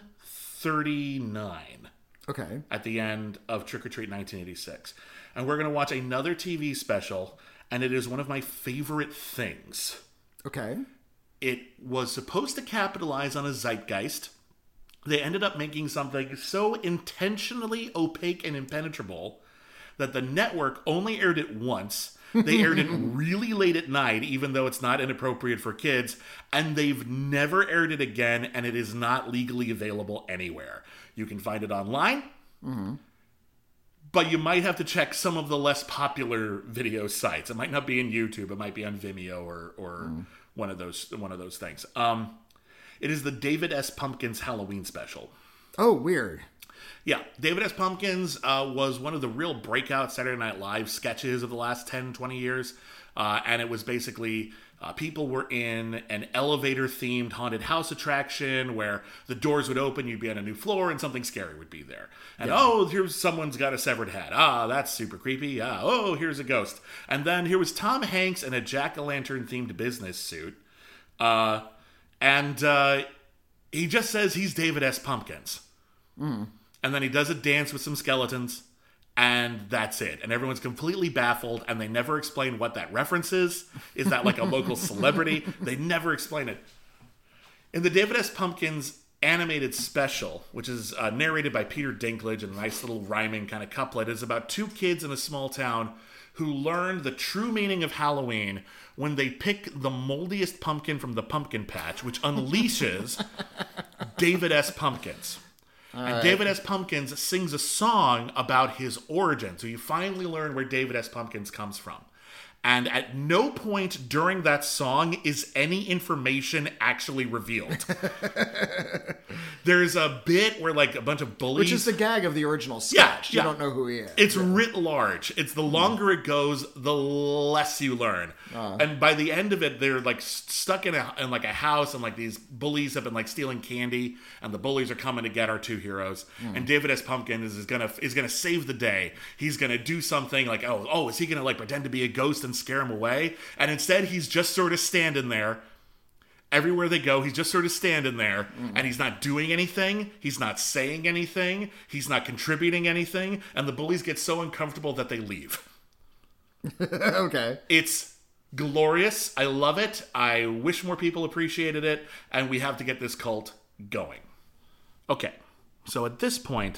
thirty-nine Okay. at the end of Trick or Treat nineteen eighty-six. And we're going to watch another T V special, and it is one of my favorite things. Okay. It was supposed to capitalize on a zeitgeist. They ended up making something so intentionally opaque and impenetrable that the network only aired it once. They aired it really late at night, even though it's not inappropriate for kids, and they've never aired it again, and it is not legally available anywhere. You can find it online, Mm-hmm. but you might have to check some of the less popular video sites. It might not be in YouTube. It might be on Vimeo or or Mm. one of those one of those things. Um, it is the David S. Pumpkins Halloween special. Oh, weird. Yeah, David S. Pumpkins uh, was one of the real breakout Saturday Night Live sketches of the last ten, twenty years. Uh, and it was basically uh, people were in an elevator-themed haunted house attraction where the doors would open, you'd be on a new floor, and something scary would be there. And Yeah. oh, here's someone's got a severed head. Ah, that's super creepy. Ah, oh, here's a ghost. And then here was Tom Hanks in a jack-o'-lantern-themed business suit. Uh, and uh, he just says he's David S. Pumpkins. Mm. And then he does a dance with some skeletons, and that's it. And everyone's completely baffled, and they never explain what that reference is. Is that like a local celebrity? They never explain it. In the David S. Pumpkins animated special, which is uh, narrated by Peter Dinklage, and a nice little rhyming kind of couplet, is about two kids in a small town who learn the true meaning of Halloween when they pick the moldiest pumpkin from the pumpkin patch, which unleashes David S. Pumpkins. All and right. David S. Pumpkins sings a song about his origin. So you finally learn where David S. Pumpkins comes from. And at no point during that song is any information actually revealed. There's a bit where, like, a bunch of bullies... Which is the gag of the original sketch. Yeah, yeah. You don't know who he is. It's yeah. writ large. It's the longer it goes, the less you learn. Uh. And by the end of it, they're, like, stuck in, a, in, like, a house, and, like, these bullies have been, like, stealing candy, and the bullies are coming to get our two heroes. Mm. And David S. Pumpkin is, is gonna is gonna save the day. He's gonna do something like, oh, oh, is he gonna, like, pretend to be a ghost and scare him away? And instead he's just sort of standing there. Everywhere they go, he's just sort of standing there, mm. and he's not doing anything, he's not saying anything, he's not contributing anything, and the bullies get so uncomfortable that they leave. Okay. It's glorious. I love it. I wish more people appreciated it, and we have to get this cult going. Okay, so at this point,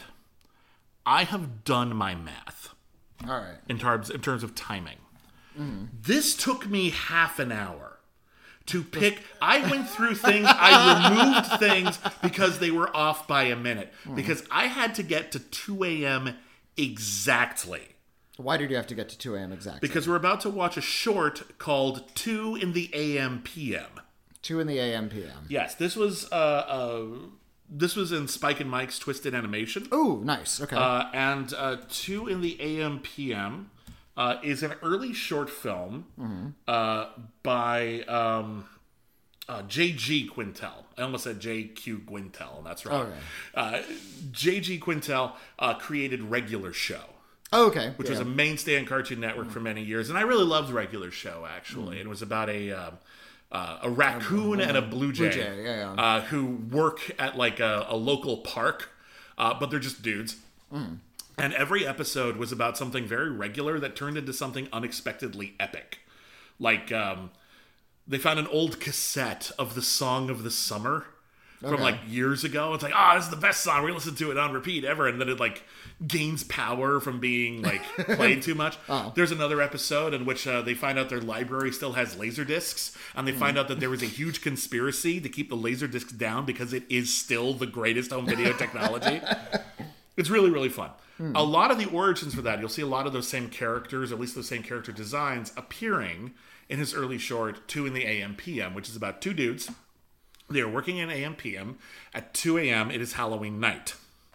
I have done my math. All right. In terms, in terms of timing. Mm. This took me half an hour to pick. I went through things. I removed things because they were off by a minute. Mm. Because I had to get to two a.m. exactly. Why did you have to get to two a.m. exactly? Because we're about to watch a short called two in the a m p m. two in the a m p m. Yes, this was... Uh, uh, This was in Spike and Mike's Twisted Animation. Oh, nice. Okay. Uh, and uh, two in the a m p m. Uh, is an early short film mm-hmm. uh, by um, uh, J G. Quintel. I almost said J Q. Quintel, and that's right. Okay. Uh, J G. Quintel uh, created Regular Show. Oh, okay. Which yeah. was a mainstay on Cartoon Network mm-hmm. for many years. And I really loved Regular Show, actually. Mm-hmm. It was about a... Uh, Uh, a raccoon and a blue jay, blue jay yeah, yeah. Uh, who work at like a, a local park, uh, but they're just dudes. Mm. And every episode was about something very regular that turned into something unexpectedly epic. Like, um, they found an old cassette of the Song of the Summer from okay. like years ago. It's like, oh, this is the best song. We're going to listen to it on repeat ever. And then it like gains power from being like played too much. Oh. There's another episode in which uh, they find out their library still has laser discs, and they mm. find out that there was a huge conspiracy to keep the laser discs down because it is still the greatest home video technology. It's really, really fun. Mm. A lot of the origins for that, you'll see a lot of those same characters, or at least those same character designs, appearing in his early short, two in the a m p m, which is about two dudes. They are working in a m p m. At two a.m., it is Halloween night.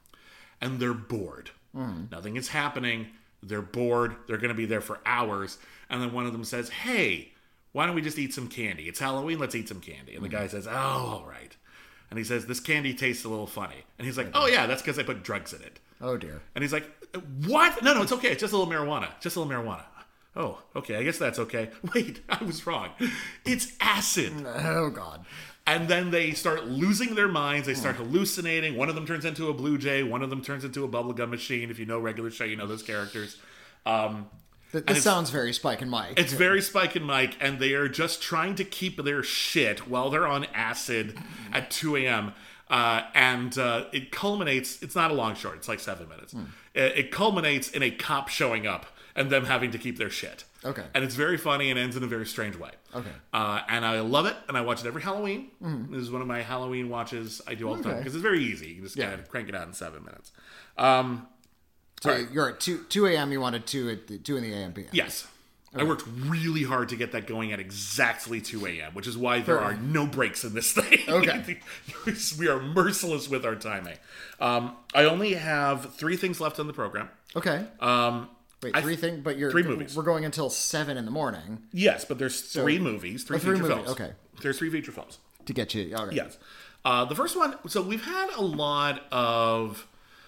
And they're bored. Mm. Nothing is happening. They're bored. They're going to be there for hours. And then one of them says, hey, why don't we just eat some candy? It's Halloween. Let's eat some candy. And the guy says, oh, all right. And he says, this candy tastes a little funny. And he's like, oh, yeah, that's because I put drugs in it. Oh, dear. And he's like, what? No, no, it's okay. It's just a little marijuana. Just a little marijuana. Oh, okay. I guess that's okay. Wait, I was wrong. It's acid. Oh, God. And then they start losing their minds. They start hallucinating. One of them turns into a blue jay. One of them turns into a bubblegum machine. If you know Regular Show, you know those characters. Um, Th- this sounds very Spike and Mike. It's very Spike and Mike, and they are just trying to keep their shit while they're on acid at two a.m. Uh, and uh, it culminates... It's not a long short. It's like seven minutes. Mm. It, it culminates in a cop showing up and them having to keep their shit. Okay. And it's very funny and ends in a very strange way. Okay. Uh, and I love it, and I watch it every Halloween. Mm-hmm. This is one of my Halloween watches I do all the okay. time, because it's very easy. You can just yeah. kind of crank it out in seven minutes. Um, so right. you're at two, two a.m., you wanted two, at the, two in the a m p m. Yes. Okay. I worked really hard to get that going at exactly two a.m., which is why there Fair. are no breaks in this thing. Okay. We are merciless with our timing. Um, I only have three things left on the program. Okay. Um... Wait, three things, but you're three movies. We're going until seven in the morning. Yes, but there's so, three movies, three, oh, three feature movies. films. Okay, there's three feature films to get you. Okay. Yes, uh, the first one. So we've had a lot of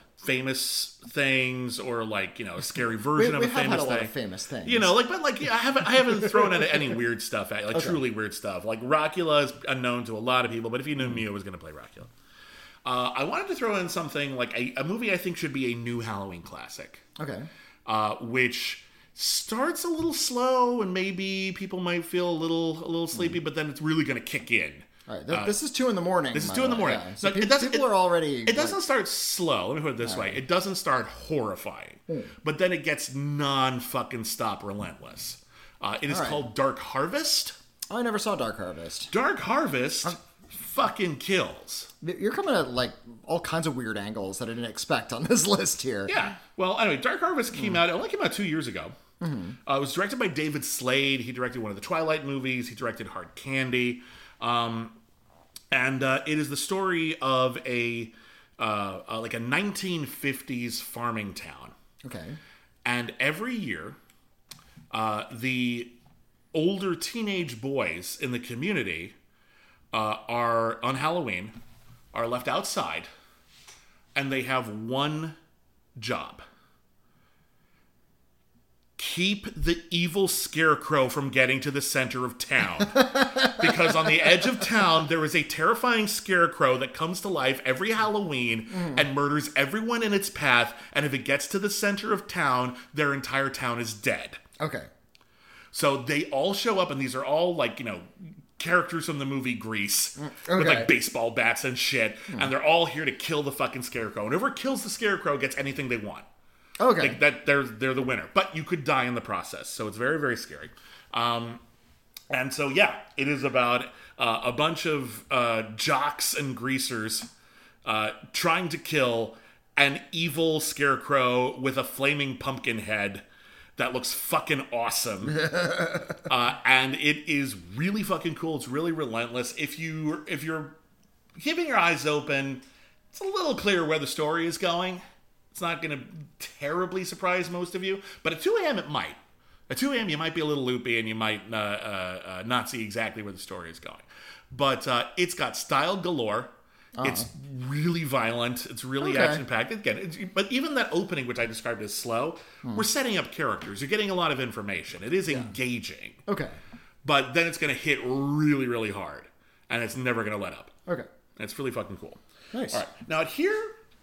famous things, or like you know, a scary version we, we of a famous had a thing. Lot of famous things. You know, like but like I haven't I haven't thrown in any weird stuff at like okay. truly weird stuff. Like Rockula is unknown to a lot of people, but if you knew me, I was going to play Rockula. Uh, I wanted to throw in something like a, a movie I think should be a new Halloween classic. Okay, uh, which. Starts a little slow, and maybe people might feel a little a little sleepy, mm. but then it's really going to kick in All right, th- uh, this is two in the morning. This is two in the morning. Yeah. So Look, pe- it doesn't, people it, are already. It doesn't like, start slow. Let me put it this way: right. It doesn't start horrifying, mm. but then it gets non fucking stop relentless. Uh, it is right. called Dark Harvest. Oh, I never saw Dark Harvest. Dark Harvest I'm, fucking kills. You're coming at like all kinds of weird angles that I didn't expect on this list here. Yeah. Well, anyway, Dark Harvest came mm. out. It only came out two years ago. Mm-hmm. Uh, it was directed by David Slade. He directed one of the Twilight movies. He directed Hard Candy. Um, and uh, it is the story of a uh, uh, like a nineteen fifties farming town. Okay. And every year, uh, the older teenage boys in the community uh, are on Halloween are left outside, and they have one job. Keep the evil scarecrow from getting to the center of town. Because on the edge of town, there is a terrifying scarecrow that comes to life every Halloween mm. and murders everyone in its path. And if it gets to the center of town, their entire town is dead. Okay. So they all show up, and these are all like, you know, characters from the movie Grease okay. with like baseball bats and shit. Mm. And they're all here to kill the fucking scarecrow. And whoever kills the scarecrow gets anything they want. Okay. Like that they're they're the winner. But you could die in the process. So it's very, very scary. Um, and so, yeah, it is about uh, a bunch of uh, jocks and greasers uh, trying to kill an evil scarecrow with a flaming pumpkin head that looks fucking awesome. uh, and it is really fucking cool. It's really relentless. If you if you're keeping your eyes open, it's a little clear where the story is going. It's not going to terribly surprise most of you, but at two a.m. it might. At two a.m. you might be a little loopy and you might uh, uh, uh, not see exactly where the story is going. But uh, it's got style galore. Uh-huh. It's really violent. It's really okay. action-packed. Again, it's, but even that opening, which I described as slow, hmm. we're setting up characters. You're getting a lot of information. It is yeah. engaging. Okay. But then it's going to hit really, really hard, and it's never going to let up. Okay. And it's really fucking cool. Nice. All right. Now, here...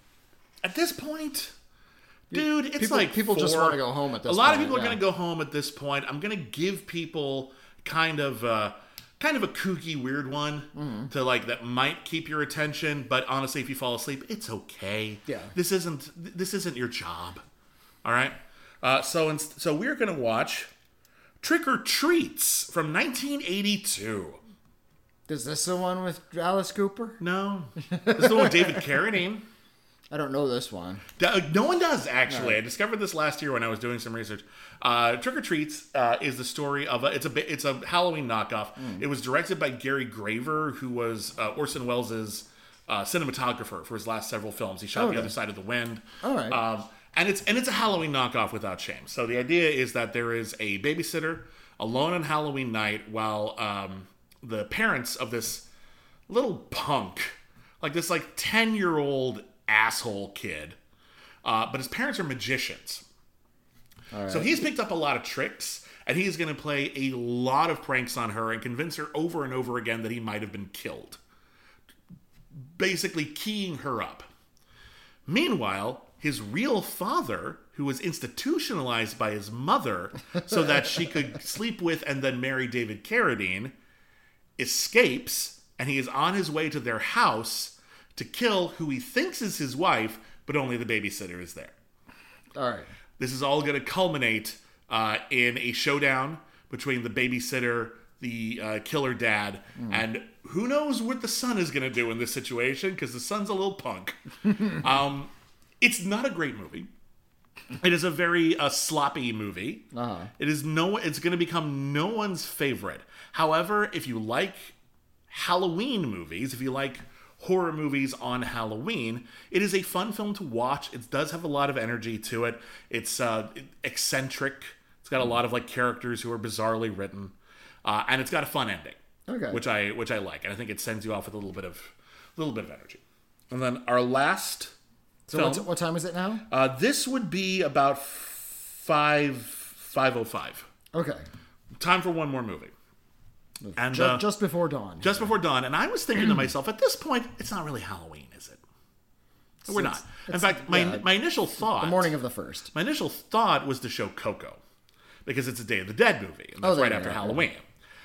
At this point, dude, it's people, like people four. just want to go home at this point. A lot point, of people yeah. are going to go home at this point. I'm going to give people kind of uh, kind of a kooky, weird one mm-hmm. to like that might keep your attention. But honestly, if you fall asleep, it's okay. Yeah, this isn't this isn't your job. All right. Uh, so so we're going to watch Trick or Treats from nineteen eighty-two. Is this the one with Alice Cooper? No, this is the one with David Carradine. I don't know this one. No one does, actually. No. I discovered this last year when I was doing some research. Uh, Trick or Treats uh, is the story of a it's a it's a Halloween knockoff. Mm. It was directed by Gary Graver, who was uh, Orson Welles' uh, cinematographer for his last several films. He shot okay. The Other Side of the Wind. All right. Um, and it's and it's a Halloween knockoff without shame. So the idea is that there is a babysitter alone on Halloween night while um, the parents of this little punk, like this like ten-year-old asshole kid, uh, but his parents are magicians. All right. So he's picked up a lot of tricks, and he's going to play a lot of pranks on her and convince her over and over again that he might have been killed. Basically keying her up. Meanwhile, his real father, who was institutionalized by his mother so that she could sleep with and then marry David Carradine, escapes, and he is on his way to their house to kill who he thinks is his wife, but only the babysitter is there. All right. This is all going to culminate uh, in a showdown between the babysitter, the uh, killer dad, mm. and who knows what the son is going to do in this situation, because the son's a little punk. um, it's not a great movie. It is a very uh, sloppy movie. Uh-huh. It is no. It's going to become no one's favorite. However, if you like Halloween movies, if you like horror movies on Halloween, it is a fun film to watch. It does have a lot of energy to it. It's uh, eccentric. It's got a lot of like characters who are bizarrely written, uh, and it's got a fun ending, okay. which I which I like, and I think it sends you off with a little bit of a little bit of energy. And then our last so film. What's, what time is it now? Uh, this would be about five five oh five. Okay. Time for one more movie. And just, uh, just before dawn. Just before dawn. And I was thinking to myself, at this point, it's not really Halloween, is it? So We're not. In fact, my yeah, my initial thought... The morning of the first. My initial thought was to show Coco. Because it's a Day of the Dead movie. And that's oh, right yeah, after yeah, Halloween.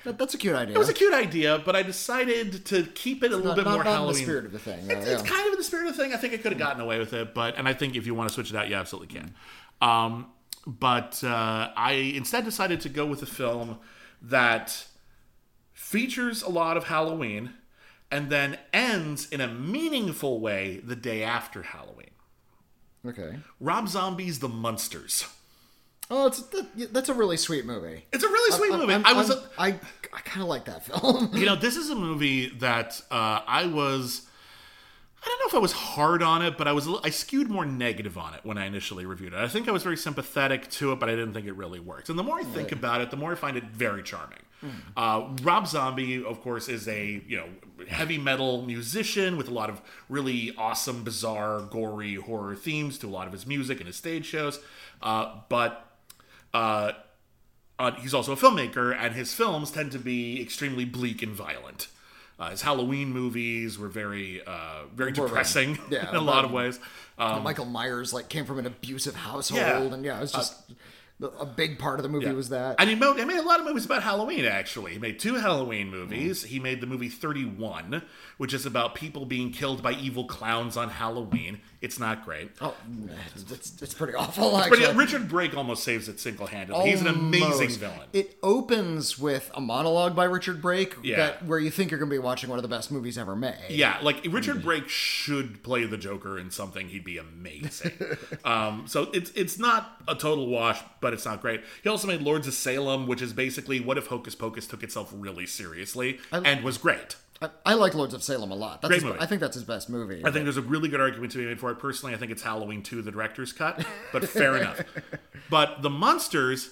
That, that's a cute idea. It was a cute idea, but I decided to keep it a little not, bit not, more not Halloween. in the spirit of the thing. It's, uh, it's yeah. kind of in the spirit of the thing. I think I could have gotten away with it, but and I think if you want to switch it out, you absolutely can. Um, but uh, I instead decided to go with a film that features a lot of Halloween and then ends in a meaningful way the day after Halloween. Okay. Rob Zombie's The Munsters. Oh, it's that, that's a really sweet movie. It's a really sweet I'm, movie. I'm, I was, I'm, a, I, I kind of like that film. you know, this is a movie that uh, I was. I don't know if I was hard on it, but I was. a little- I skewed more negative on it when I initially reviewed it. I think I was very sympathetic to it, but I didn't think it really worked. And the more I think about it, the more I find it very charming. Mm. Uh, Rob Zombie, of course, is a you know heavy metal musician with a lot of really awesome, bizarre, gory horror themes to a lot of his music and his stage shows. Uh, but Uh, uh, he's also a filmmaker, and his films tend to be extremely bleak and violent. Uh, his Halloween movies were very, uh, very depressing yeah, in a lot of ways. Um, Michael Myers like came from an abusive household, Yeah. and yeah, it was just a big part of the movie yeah. was that. And he made, he made a lot of movies about Halloween, actually. He made two Halloween movies. Mm. He made the movie thirty-one, which is about people being killed by evil clowns on Halloween. It's not great. Oh, it's, it's, it's pretty awful, But actually. Richard Brake almost saves it single-handedly. He's an amazing Almost. villain. It opens with a monologue by Richard Brake Yeah. that where you think you're going to be watching one of the best movies ever made. Yeah, like Richard Brake should play the Joker in something. He'd be amazing. um, so it's it's not a total wash, but it's not great. He also made Lords of Salem, which is basically what if Hocus Pocus took itself really seriously I, and was great. I, I like Lords of Salem a lot. That's Great his, movie. I think that's his best movie. I think there's a really good argument to be made for it. Personally, I think it's Halloween two, the director's cut, but fair enough. But The Munsters,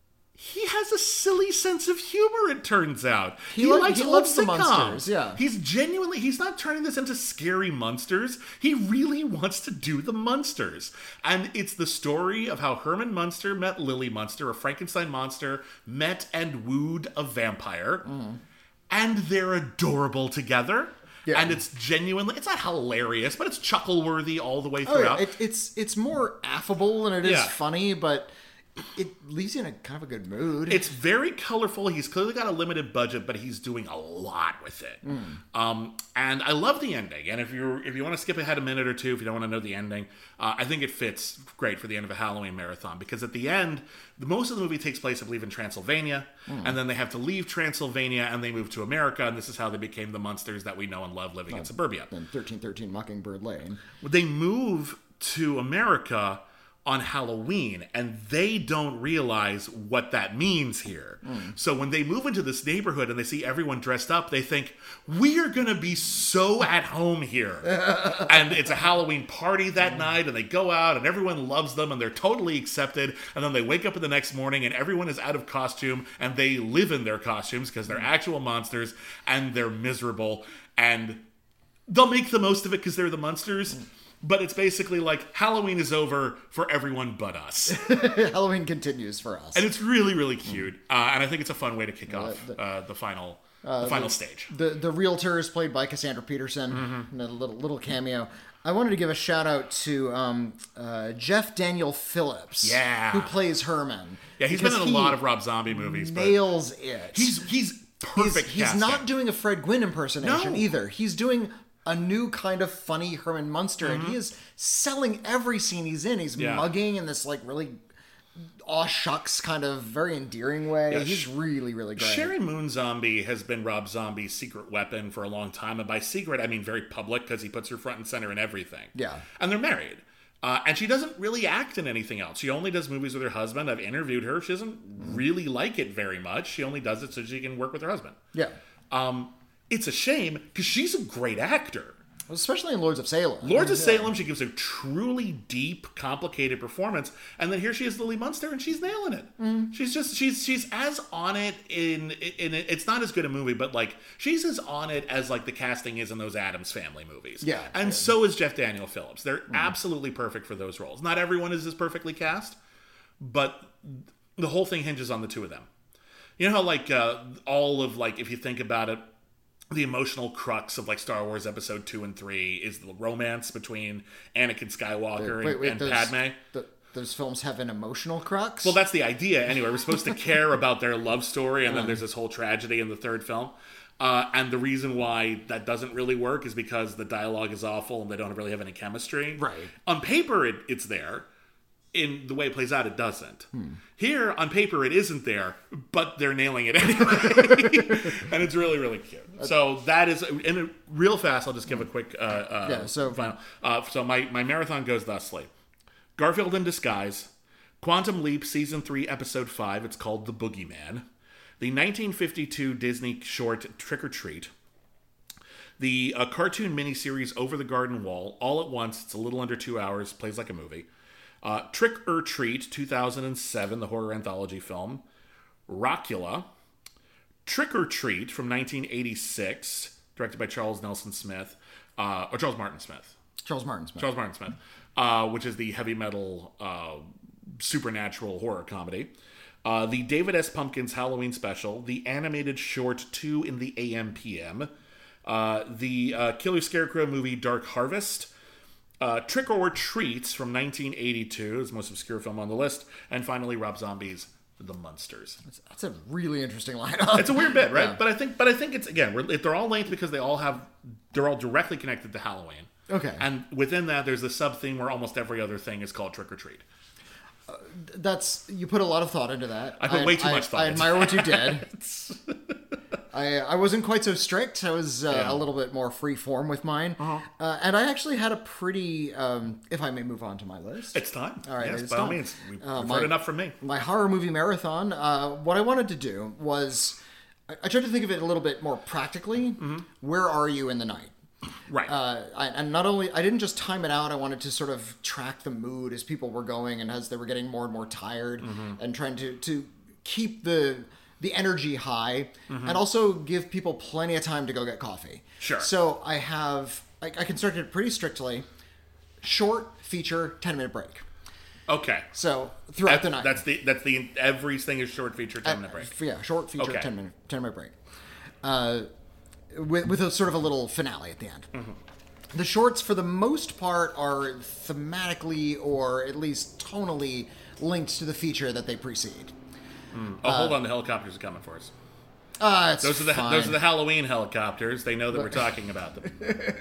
he has a silly sense of humor, it turns out. He He, like- likes he old loves the sitcoms. Munsters, yeah. He's genuinely, he's not turning this into scary monsters. He really wants to do The Munsters. And it's the story of how Herman Munster met Lily Munster, a Frankenstein monster, met and wooed a vampire. Mm. And they're adorable together. Yeah. And it's genuinely, it's not hilarious, but it's chuckle-worthy all the way Oh, yeah. throughout. it, it's it's more affable than it is Yeah. funny, but it, it leaves you in a kind of a good mood. It's very colorful. He's clearly got a limited budget, but he's doing a lot with it. Mm. Um, and I love the ending. And if you're if you want to skip ahead a minute or two, if you don't want to know the ending, uh, I think it fits great for the end of a Halloween marathon, because at the end, the, most of the movie takes place, I believe, in Transylvania, Mm. and then they have to leave Transylvania and they move to America, and this is how they became the monsters that we know and love living in suburbia. in thirteen thirteen Mockingbird Lane. They move to America on Halloween, and they don't realize what that means here. Mm. So when they move into this neighborhood and they see everyone dressed up, they think, we are going to be so at home here. And it's a Halloween party that night, and they go out, and everyone loves them, and they're totally accepted. And then they wake up in the next morning, and everyone is out of costume, and they live in their costumes because they're actual monsters, and they're miserable. And they'll make the most of it because they're the monsters. Mm. But it's basically like Halloween is over for everyone but us. Halloween continues for us. And it's really, really cute. Uh, and I think it's a fun way to kick Yeah, off the- uh, the final Uh, the final the, stage. The the realtor is played by Cassandra Peterson Mm-hmm. in a little little cameo. I wanted to give a shout out to um, uh, Jeff Daniel Phillips, Yeah. who plays Herman. Yeah, he's been because in a he lot of Rob Zombie movies. But Nails it. he's he's perfect He's, he's casting. not doing a Fred Gwynn impersonation No. either. He's doing a new kind of funny Herman Munster, and he is selling every scene he's in. He's Mm-hmm. Yeah. mugging in this like really aw shucks kind of very endearing way. Yeah, he's Sh- really really great. Sherry Moon Zombie has been Rob Zombie's secret weapon for a long time. And by secret, I mean very public, because he puts her front and center in everything. Yeah. And they're married. Uh, and she doesn't really act in anything else. She only does movies with her husband. I've interviewed her. She doesn't really like it very much. She only does it so she can work with her husband. Yeah. Um, it's a shame, because she's a great actor. Especially in Lords of Salem. Lords of Yeah. Salem, she gives a truly deep, complicated performance, and then here she is, Lily Munster, and she's nailing it. Mm. She's just she's she's as on it in in it. It's not as good a movie, but like she's as on it as like the casting is in those Addams Family movies. Yeah, and yeah. so is Jeff Daniel Phillips. They're absolutely perfect for those roles. Not everyone is as perfectly cast, but the whole thing hinges on the two of them. You know how like uh, all of like if you think about it, the emotional crux of like Star Wars Episode two and three is the romance between Anakin Skywalker Wait, and, wait, and there's- Padme. the- those films have an emotional crux. Well, that's the idea anyway. We're supposed to care about their love story, and then there's this whole tragedy in the third film. Uh, and the reason why that doesn't really work is because the dialogue is awful and they don't really have any chemistry. Right. On paper, it, it's there. In the way it plays out, it doesn't. Hmm. Here, on paper, it isn't there, but they're nailing it anyway. And it's really, really cute. So that is, and real fast, I'll just give a quick uh, uh, Yeah, so- final. Uh, so my, my marathon goes thusly. Garfield in Disguise, Quantum Leap Season three, Episode five, it's called The Boogeyman. The nineteen fifty-two Disney short Trick or Treat. The uh, cartoon miniseries Over the Garden Wall, all at once, it's a little under two hours, plays like a movie. Uh, Trick or Treat, two thousand seven, the horror anthology film. Rockula. Trick or Treat from nineteen eighty-six, directed by Charles Nelson Smith, uh, or Charles Martin Smith. Charles Martin Smith. Charles Martin Smith, uh, which is the heavy metal uh, supernatural horror comedy. Uh, the David S. Pumpkins Halloween special, the animated short two in the A M P M, uh, the uh, Killer Scarecrow movie Dark Harvest, uh, Trick or Treats from nineteen eighty-two, is the most obscure film on the list, and finally Rob Zombie's The Munsters. That's, that's a really interesting lineup. It's a weird bit, right? Yeah. But I think, but I think it's again, we're, they're all linked because they all have, they're all directly connected to Halloween. Okay. And within that, there's the sub theme where almost every other thing is called Trick or Treat. That's you put a lot of thought into that. I put way too I, much thought I into admire what you did. I I wasn't quite so strict. I was uh, Yeah. a little bit more free form with mine, uh uh, and I actually had a pretty. Um, if I may move on to my list, It's time. All right, yes, it's by all time. means. We've, Uh, we've my- heard enough from me. my horror movie marathon. Uh, what I wanted to do was, I, I tried to think of it a little bit more practically. Mm-hmm. Where are you in the night? Right. Uh, I, and not only I didn't just time it out. I wanted to sort of track the mood as people were going and as they were getting more and more tired, Mm-hmm. and trying to to keep the the energy high, Mm-hmm. and also give people plenty of time to go get coffee. Sure. So I have I, I constructed it pretty strictly: short feature, ten minute break. okay. So throughout the night, That's the that's the everything is short feature ten minute break. yeah, short feature, Okay. ten minute ten minute break. Uh, with, with a sort of a little finale at the end. Mm-hmm. The shorts, for the most part, are thematically or at least tonally linked to the feature that they precede. Oh, hold on, the helicopters are coming for us. Ah, it's Those are the fine. those are the Halloween helicopters. They know that we're talking about them.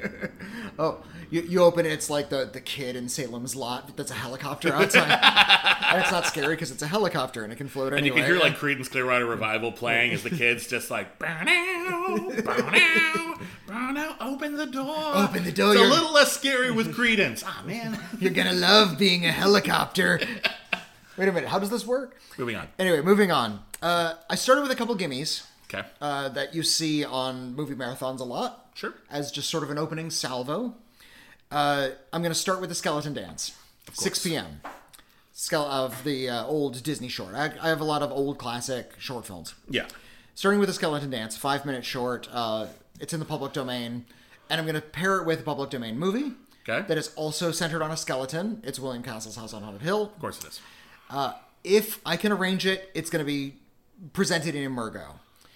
Oh, you, you open it, it's like the, the kid in Salem's Lot that's a helicopter outside. And it's not scary because it's a helicopter and it can float And anywhere. you can hear like Creedence Clearwater Revival playing as the kids just like bow now, bow now, bow now, open the door. Open the door, It's a you're- little less scary with Creedence. Ah man. You're gonna love being a helicopter. Wait a minute, how does this work? Moving on. Anyway, moving on. Uh, I started with a couple gimmies. Okay. Uh, that you see on movie marathons a lot. Sure. As just sort of an opening salvo. Uh, I'm going to start with the Skeleton Dance. six p.m. Skele- of the uh, old Disney short. I, I have a lot of old classic short films. Yeah. Starting with the Skeleton Dance, five minute short. Uh, it's in the public domain. And I'm going to pair it with a public domain movie. Okay. That is also centered on a skeleton. It's William Castle's House on Haunted Hill. Of course it is. Uh, if I can arrange it, it's going to be presented in Emergo.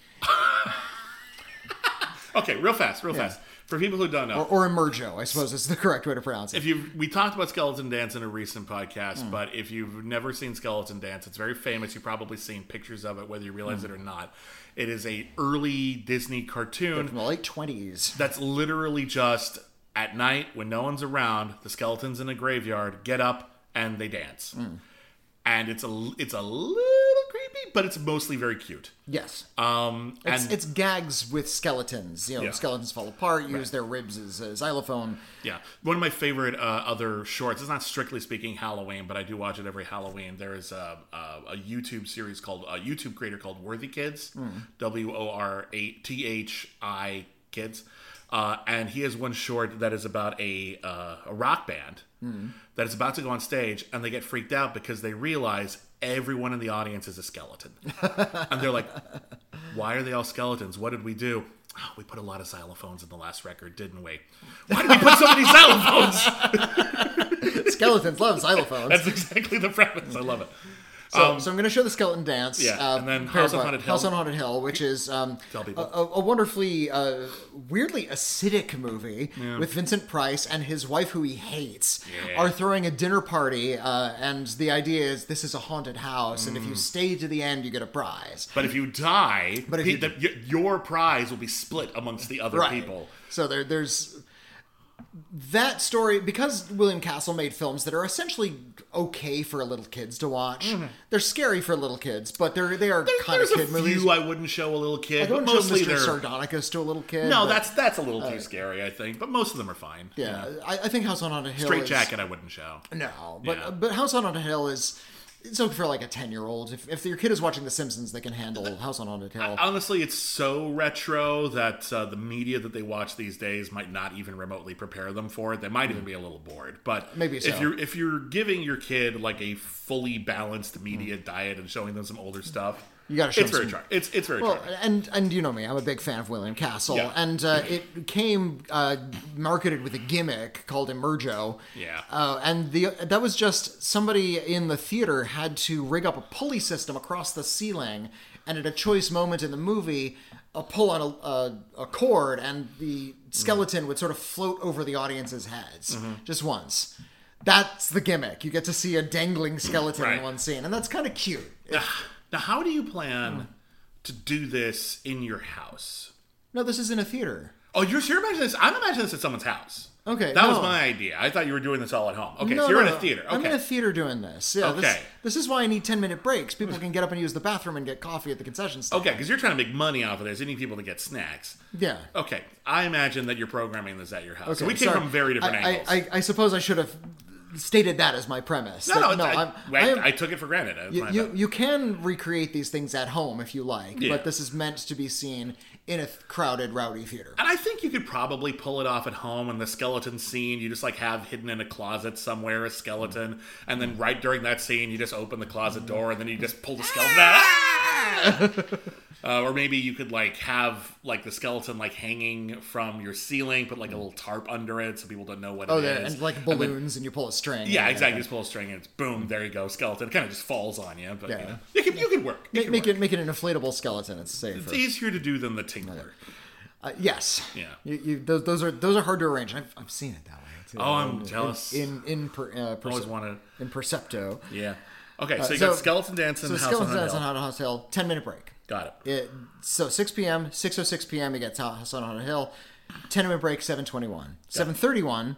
Okay, real fast, real fast. For people who don't know, Or, or Emergo, I suppose is the correct way to pronounce it. if you we talked about Skeleton Dance in a recent podcast, but if you've never seen Skeleton Dance, it's very famous. You've probably seen pictures of it, whether you realize it or not. It is a early Disney cartoon From the late twenties. that's literally just at night when no one's around, the skeletons in a graveyard get up and they dance. And it's a it's a little creepy, but it's mostly very cute. Yes. Um, It's, and it's gags with skeletons. You know, Yeah. skeletons fall apart, use their ribs as a xylophone. yeah, one of my favorite uh, other shorts. It's not strictly speaking Halloween, but I do watch it every Halloween. There is a, a, a YouTube series called a YouTube creator called Worthy Kids, W O R T H I Kids, uh, and he has one short that is about a uh, a rock band that is about to go on stage, and they get freaked out because they realize everyone in the audience is a skeleton, and they're like, "Why are they all skeletons? What did we do?" Oh, we put a lot of xylophones in the last record, didn't we? Why did we put so many xylophones? Skeletons love xylophones. That's exactly the premise. I love it. So, Um, so I'm going to show the Skeleton Dance. Yeah, uh, and then paired House on by- Haunted Hill. House on Haunted Hill, which is um, Tell a, people. a, a wonderfully, uh, weirdly acidic movie with Vincent Price and his wife, who he hates, Yeah. are throwing a dinner party, uh, and the idea is this is a haunted house, and if Mm. you stay to the end, you get a prize. But if you die, But if pe- you- the- y- your prize will be split amongst the other Right. people. So there, there's that story, because William Castle made films that are essentially okay for little kids to watch. They're scary for little kids, but they're they are kind There's of a kid few movies. I wouldn't show a little kid, I but don't show mostly Mister they're. Sardonicus to a little kid. No, but, that's that's a little too scary, I think. But most of them are fine. yeah. I, I think House on Haunted Hill. Straight is, Jacket, I wouldn't show. No, but Yeah. but House on Haunted Hill is. It's okay for like a ten-year-old. If, if your kid is watching The Simpsons, they can handle House on Haunted Hill. Honestly, it's so retro that uh, the media that they watch these days might not even remotely prepare them for it. They might even be a little bored. But Maybe so. if you're if you're giving your kid like a fully balanced media diet and showing them some older stuff, You gotta show it's them very some- char- It's it's very Well, charming. and and you know me, I'm a big fan of William Castle, Yeah. and uh, it came uh, marketed with a gimmick called Emergo. Yeah. uh, and the that was just somebody in the theater had to rig up a pulley system across the ceiling, and at a choice moment in the movie, a pull on a, a, a cord, and the skeleton would sort of float over the audience's heads Mm-hmm. just once. That's the gimmick. You get to see a dangling skeleton Right. in one scene, and that's kind of cute. Now, how do you plan to do this in your house? No, this is in a theater. Oh, you're, so you're imagining this? I'm imagining this at someone's house. Okay, That was no. my idea. I thought you were doing this all at home. Okay, No, so you're no, in a no. theater. Okay. I'm in a theater doing this. Yeah, this, Okay. this is why I need ten minute breaks. People can get up and use the bathroom and get coffee at the concession stand. Okay, because you're trying to make money off of this. You need people to get snacks. Yeah. Okay, I imagine that you're programming this at your house. so Okay, we came sorry. from very different I, angles. I, I, I suppose I should have stated that as my premise. no, That- no, I, I'm- I, I am- I took it for granted. That's you, my you, bad. you can recreate these things at home if you like, Yeah. but this is meant to be seen in a th- crowded, rowdy theater. And I think you could probably pull it off at home in the skeleton scene. You just like have hidden in a closet somewhere a skeleton, and then right during that scene, you just open the closet door and then you just pull the skeleton out. Ah! Uh, or maybe you could like have like the skeleton like hanging from your ceiling, put like a little tarp under it so people don't know what Oh, it there, is. and like then- balloons, and you pull a string. yeah, and- exactly. Just pull a string and it's boom. There you go, skeleton. It kind of just falls on you, but Yeah. you know, you can you can work. It Make, can make work. it make it an inflatable skeleton. It's safer. It's easier to do than the Tinkler. Uh, yes. Yeah. You, you, those, those are those are hard to arrange. I've, I've seen it that way too. Oh, I'm In- jealous. In in, in per, uh, perce- Always wanted. in Percepto. Yeah. Okay, so you so- got skeleton dance and So House Skeleton on the Dance Hill. on Haunted House Hill, ten minute break. Got it. It, so six p.m., six oh six p.m. you get House on Haunted Hill, ten minute break, seven twenty-one. seven thirty-one,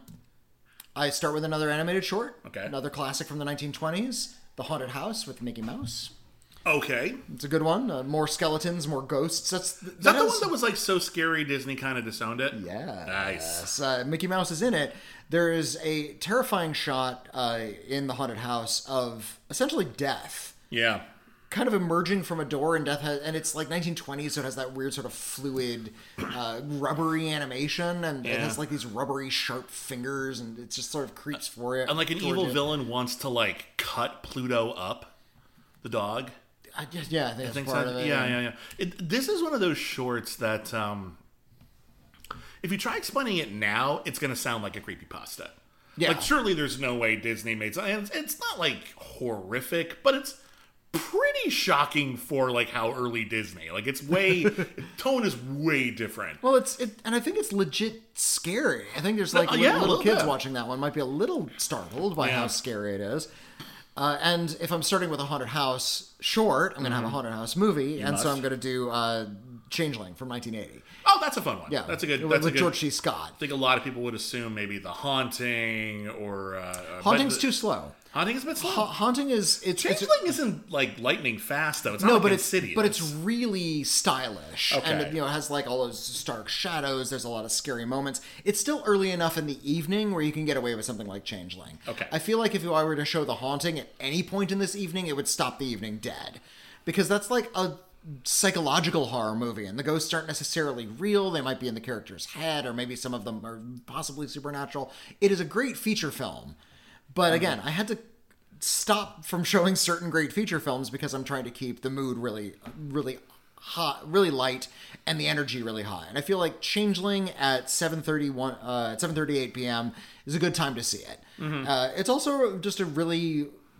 I start with another animated short. Okay. Another classic from the nineteen twenties, The Haunted House with Mickey Mouse. Okay. It's a good one. Uh, more skeletons, more ghosts. That's that Is that the has- one that was like so scary Disney kind of disowned it? Yeah. Nice. Uh, Mickey Mouse is in it. There is a terrifying shot uh, in the haunted house of essentially death, Yeah. kind of emerging from a door, and death has, and it's like nineteen twenties, so it has that weird sort of fluid, uh, rubbery animation, and it Yeah. has like these rubbery, sharp fingers, and it just sort of creeps for it. And like an towards evil you. villain wants to like cut Pluto up, the dog. I, just- yeah, I think I it's think part so. of it. Yeah, yeah, yeah. It, this is one of those shorts that um, if you try explaining it now, it's going to sound like a creepypasta. Yeah. Like, surely there's no way Disney made something. And it's, it's not like horrific, but it's pretty shocking for like how early Disney. Like, it's way tone is way different. Well, it's it, and I think it's legit scary. I think there's like Uh, li- yeah, a little little kids bit. watching that one might be a little startled by Yeah. how scary it is. Uh, and if I'm starting with a haunted house short, I'm going to have a haunted house movie, and so must. I'm going to do uh, Changeling from nineteen eighty. Oh, that's a fun one. Yeah, that's a good. with, That's with a good. George C. Scott. I think a lot of people would assume maybe The Haunting or uh, Haunting's but too the, slow. Haunting is a bit slow. Ha- Haunting is it's, it's Changeling isn't like lightning fast though. It's not no, like but it's Insidious. but it's really stylish, and Okay. it, you know, it has like all those stark shadows. There's a lot of scary moments. It's still early enough in the evening where you can get away with something like Changeling. Okay. I feel like if I were to show The Haunting at any point in this evening, it would stop the evening dead, because that's like a psychological horror movie, and the ghosts aren't necessarily real. They might be in the character's head, or maybe some of them are possibly supernatural. It is a great feature film, but again, I had to stop from showing certain great feature films because I'm trying to keep the mood really, really hot, really light, and the energy really high. And I feel like Changeling at seven thirty-one, uh, at seven thirty-eight p.m. is a good time to see it. Uh, it's also just a really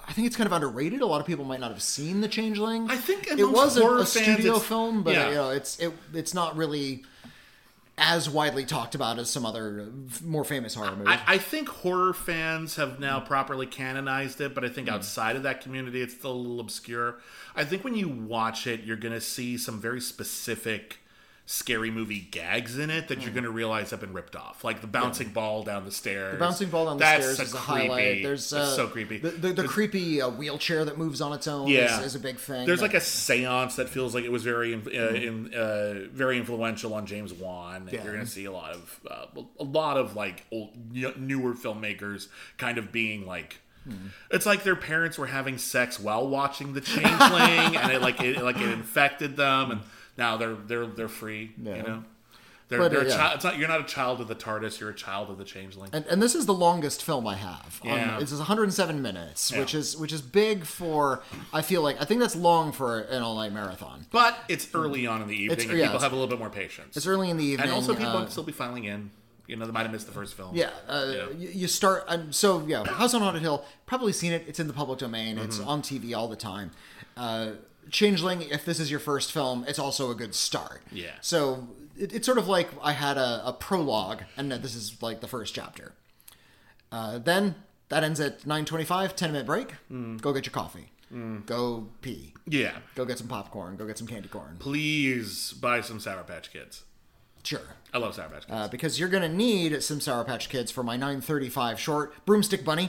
I think it's kind of underrated. A lot of people might not have seen The Changeling. I think it was a, horror a fans, studio it's- film, but yeah. you know, it's it, it's not really as widely talked about as some other more famous horror movies. I, I think horror fans have now properly canonized it, but I think outside of that community, it's still a little obscure. I think when you watch it, you're going to see some very specific scary movie gags in it that you're going to realize have been ripped off. Like the bouncing ball down the stairs. The bouncing ball down the That's stairs a is a creepy, highlight. There's uh, it's so creepy. The, the, the creepy uh, wheelchair that moves on its own Yeah. is, is a big thing. There's like a seance that feels like it was very uh, in, uh, very influential on James Wan. And Yeah. You're going to see a lot of uh, a lot of like old, newer filmmakers kind of being like, it's like their parents were having sex while watching The Changeling, and it like it like it infected them, and now they're they're they're free. Yeah. You know, they're, But, they're uh, a yeah. child. It's not you're not a child of the TARDIS. You're a child of The Changeling. And, and this is the longest film I have. Um, Yeah. This is one hundred seven minutes, Yeah. which is which is big for. I feel like I think that's long for an all night marathon. But it's early on in the evening, It's- and yeah, people it's- have a little bit more patience. It's early in the evening, and also people uh, can still be filing in. You know, they might have missed the first film. Yeah, uh, Yeah. You, you start. Um, so yeah, House on Haunted Hill. Probably seen it. It's in the public domain. It's Mm-hmm. on T V all the time. Uh, Changeling. If this is your first film, it's also a good start. Yeah. So it, it's sort of like I had a, a prologue, and then this is like the first chapter. Uh, then that ends at nine twenty-five. ten minute break. Mm. Go get your coffee. Go pee. Yeah. Go get some popcorn. Go get some candy corn. Please buy some Sour Patch Kids. Sure. I love Sour Patch Kids. Uh, because you're gonna need some Sour Patch Kids for my nine thirty-five short Broomstick Bunny.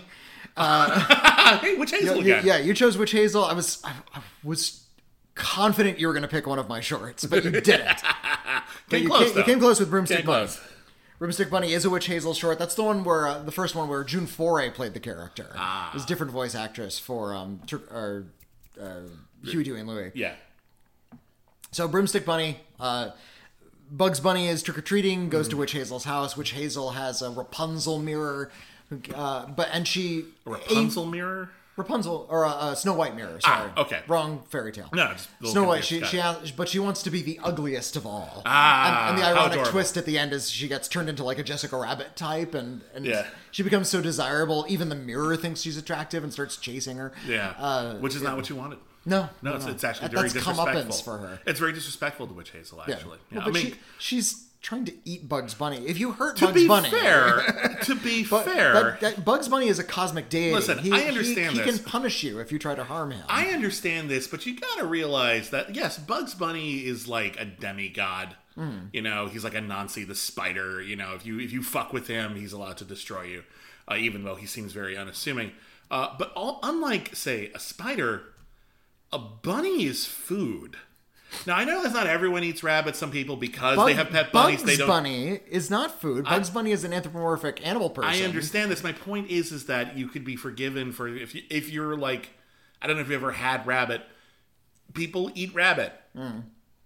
hey, which Hazel You- you- again? yeah, you chose Witch Hazel. I was I, I was confident you were going to pick one of my shorts, but you didn't. But Came you, close, came, you though. came close with Broomstick Came Bunny. close. Broomstick Bunny is a Witch Hazel short. That's the one where uh, the first one where June Foray played the character. Ah. It was a different voice actress for um Tur- or, uh, Huey, Dewey, and Louie. Yeah. So Broomstick Bunny, uh, Bugs Bunny is trick or treating, goes Mm-hmm. to Witch Hazel's house. Witch Hazel has a Rapunzel mirror, uh, but and she A Rapunzel mirror? Rapunzel or a, a Snow White mirror. Sorry, Ah, okay. wrong fairy tale. No, just a little Snow White. She confused. she Got it. has, but she wants to be the ugliest of all. Ah, and, and the how ironic adorable. twist at the end is she gets turned into like a Jessica Rabbit type, and and Yeah. she becomes so desirable. Even the mirror thinks she's attractive and starts chasing her. Yeah. Uh, Which is not what you wanted. No, No, it's, it's actually That- very that's disrespectful. comeuppance for her. It's very disrespectful to Witch Hazel, Yeah. actually. Well, Yeah, but I mean, she, she's trying to eat Bugs Bunny. If you hurt to Bugs be Bunny, fair, to be but fair, that, that Bugs Bunny is a cosmic deity. Listen, he, I understand he, he this. can punish you if you try to harm him. I understand this, but you gotta realize that yes, Bugs Bunny is like a demigod. Mm. You know, he's like a Nancy the spider. You know, if you if you fuck with him, he's allowed to destroy you, uh, even though he seems very unassuming. Uh, but all, unlike, say, a spider, a bunny is food. Now I know that not everyone eats rabbits. Some people, because Bug- they have pet bunnies, Bugs they don't. Bunny is not food. Bugs Bunny is an anthropomorphic animal person. I understand this. My point is, is that you could be forgiven for if you, if you're like, I don't know if you ever had rabbit. People eat rabbit, Mm.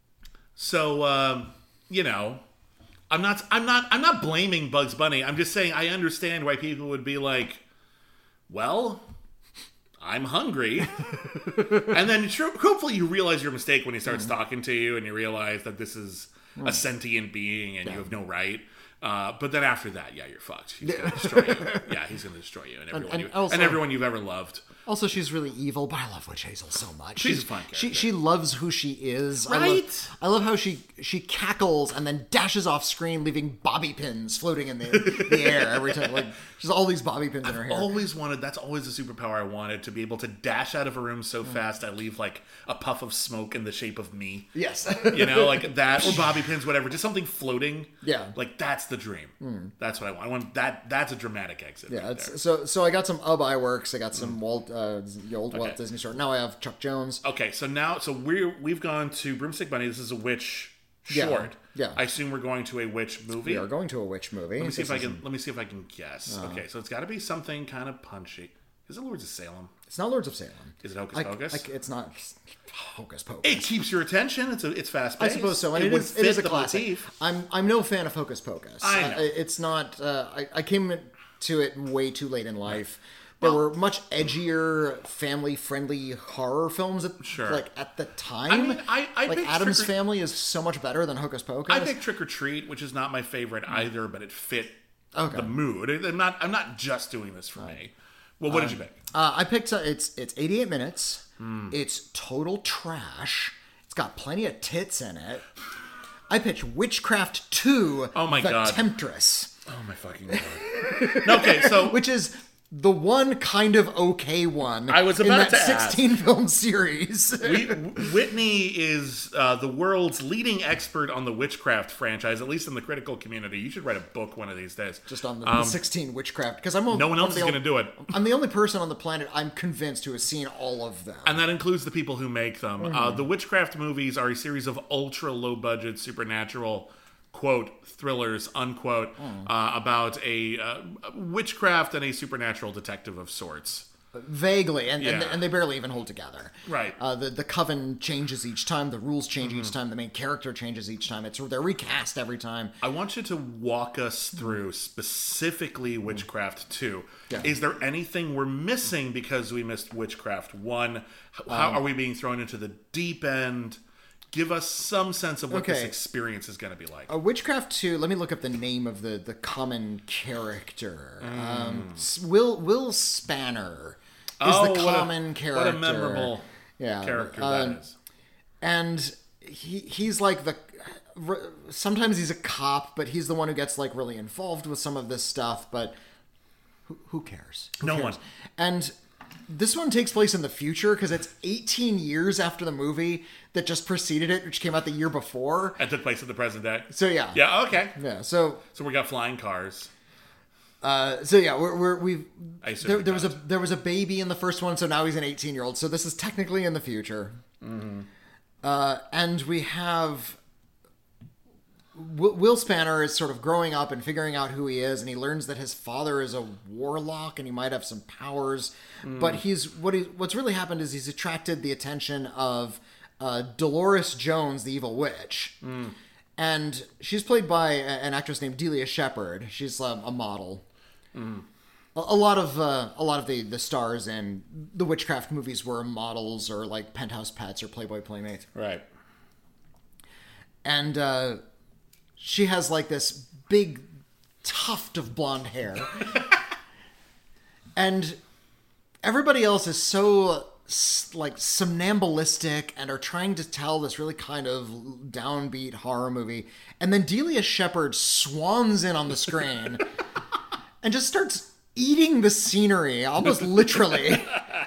so um, you know, I'm not, I'm not, I'm not blaming Bugs Bunny. I'm just saying I understand why people would be like, well, I'm hungry, and then sure, hopefully you realize your mistake when he starts talking to you, and you realize that this is a sentient being and you have no right. Uh, but then after that, yeah, you're fucked. He's gonna destroy you. Yeah, he's gonna destroy you and everyone, and you, also- and everyone you've ever loved. Also, she's really evil, but I love Witch Hazel so much. She's a fun She character. she loves who she is. I Right? love, I love how she she cackles and then dashes off screen, leaving bobby pins floating in the, the air every time. Like she's all these bobby pins in her hair. Always wanted. That's always a superpower I wanted, to be able to dash out of a room so fast I leave like a puff of smoke in the shape of me. Yes. You know, like that, or bobby pins, whatever. Just something floating. Yeah. Like that's the dream. That's what I want. I want that. That's a dramatic exit. Yeah, right it's, there. so so I got some Ub Iwerks. I got some Walt, uh, the old Walt Okay. Disney store. Now I have Chuck Jones. Okay, so now, so we're we've gone to Broomstick Bunny. This is a witch Yeah, short. yeah. I assume we're going to a witch movie. We are going to a witch movie. Let me see if I can. Let me see if I can guess. Okay, so it's got to be something kind of punchy. Is it Lords of Salem? It's not Lords of Salem. Is it Hocus I- Pocus? I- it's not Hocus Pocus. It keeps your attention. It's a, it's fast I paced. suppose so, and it would is, it is a fit the classic. motif. I'm I'm no fan of Hocus Pocus. I know. Uh, it's not. Uh, I I came to it way too late in life. There were much edgier, family-friendly horror films at Sure. like at the time. I mean, I- I like picked Adam's Trick or- Family is so much better than Hocus Pocus. I picked Trick or Treat, which is not my favorite either, but it fit Okay. the mood. I'm not. I'm not just doing this for me. Well, what did you pick? Uh, I picked, uh, it's it's eighty-eight minutes. Mm. It's total trash. It's got plenty of tits in it. I picked Witchcraft two, oh my The God. Temptress. Oh my fucking God. Okay, so... Which is the one kind of okay one I was about in that to sixteen film series. we, Whitney is uh, the world's leading expert on the Witchcraft franchise, at least in the critical community. You should write a book one of these days. Just on the, um, the sixteen Witchcraft. Because I'm only, no one else I'm is going to do it. I'm the only person on the planet I'm convinced who has seen all of them. And that includes the people who make them. Mm-hmm. Uh, the Witchcraft movies are a series of ultra low-budget supernatural quote thrillers unquote mm. uh, about a uh, witchcraft and a supernatural detective of sorts. Vaguely, and, yeah. and and they barely even hold together. Right. Uh, the the coven changes each time. The rules change mm-hmm. each time. The main character changes each time. It's they're recast every time. I want you to walk us through specifically Witchcraft two. Yeah. Is there anything we're missing because we missed Witchcraft one? How um, are we being thrown into the deep end? Give us some sense of what okay. this experience is going to be like. Uh, Witchcraft two, let me look up the name of the, the common character. Mm. Um, Will Will Spanner is oh, the common what a, character. What a memorable yeah. character um, that is. And he he's like the... Sometimes he's a cop, but he's the one who gets like really involved with some of this stuff, but who, who cares? Who no cares? one. And... This one takes place in the future because it's eighteen years after the movie that just preceded it, which came out the year before. And took place in the present day. So yeah, yeah, okay, yeah. So so we got flying cars. Uh, so yeah, we're, we're we've I there, there was a there was a baby in the first one, so now he's an eighteen year old. So this is technically in the future, mm-hmm. uh, and we have. Will Spanner is sort of growing up and figuring out who he is, and he learns that his father is a warlock and he might have some powers. Mm. But he's what he what's really happened is he's attracted the attention of uh, Dolores Jones, the evil witch, mm. and she's played by an actress named Delia Shepard. She's um, a model. Mm. A, a lot of uh, a lot of the, the stars in the Witchcraft movies were models or like Penthouse Pets or Playboy Playmates. Right. And uh, she has like this big tuft of blonde hair. And everybody else is so like somnambulistic and are trying to tell this really kind of downbeat horror movie. And then Delia Shepard swans in on the screen and just starts eating the scenery, almost literally.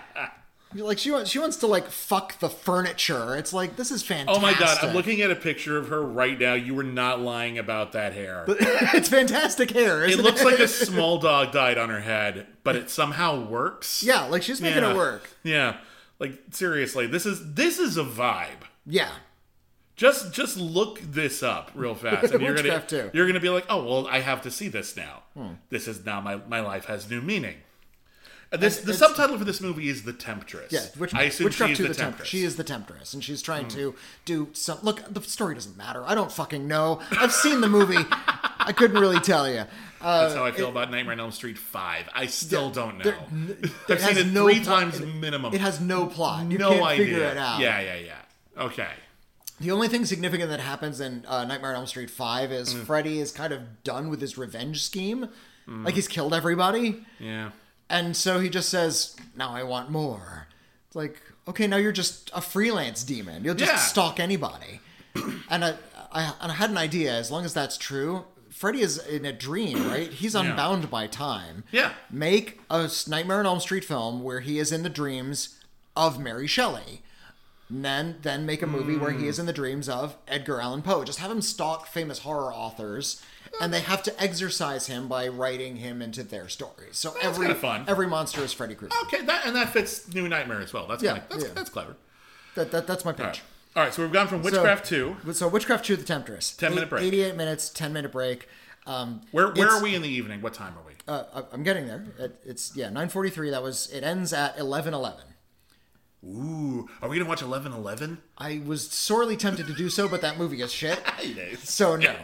Like she wants, she wants to like fuck the furniture. It's like, this is fantastic. Oh my god, I'm looking at a picture of her right now. You were not lying about that hair. It's fantastic hair. Isn't it looks it? like a small dog died on her head, but it somehow works. Yeah, like she's making yeah. it work. Yeah, like seriously, this is this is a vibe. Yeah. Just just look this up real fast, and you're gonna too. you're gonna be like, oh well, I have to see this now. Hmm. This is now my my life has new meaning. This, the subtitle for this movie is The Temptress. Yeah, which, I assume Witchcraft she is to the, the Temptress. She is the Temptress, and she's trying mm. to do some... Look, the story doesn't matter. I don't fucking know. I've seen the movie. I couldn't really tell you. Uh, That's how I feel it, about Nightmare on Elm Street five. I still yeah, don't know. There, I've seen it no three plot, times it, minimum. It has no plot. You no can't idea. figure it out. Yeah, yeah, yeah. Okay. The only thing significant that happens in uh, Nightmare on Elm Street five is mm. Freddy is kind of done with his revenge scheme. Mm. Like, he's killed everybody. Yeah. And so he just says, now I want more. It's like, okay, now you're just a freelance demon. You'll just yeah. stalk anybody. and, I, I, and I had an idea, as long as that's true, Freddy is in a dream, right? He's unbound yeah. by time. Yeah. Make a Nightmare on Elm Street film where he is in the dreams of Mary Shelley. And then, then make a movie mm. where he is in the dreams of Edgar Allan Poe. Just have him stalk famous horror authors, and they have to exorcise him by writing him into their stories. So that's every fun. every monster is Freddy Krueger. Okay, that, and that fits New Nightmare as well. That's yeah, kinda, that's, yeah. that's clever. That, that that's my pitch. All right. All right, so we've gone from Witchcraft so, two. So Witchcraft two, The Temptress. Ten Eight, minute break. Eighty-eight minutes, ten minute break. Um, where where are we in the evening? What time are we? Uh, I'm getting there. It, it's yeah, nine forty-three. That was. It ends at eleven eleven. Ooh, are we gonna watch eleven eleven? I was sorely tempted to do so, but that movie is shit. So no.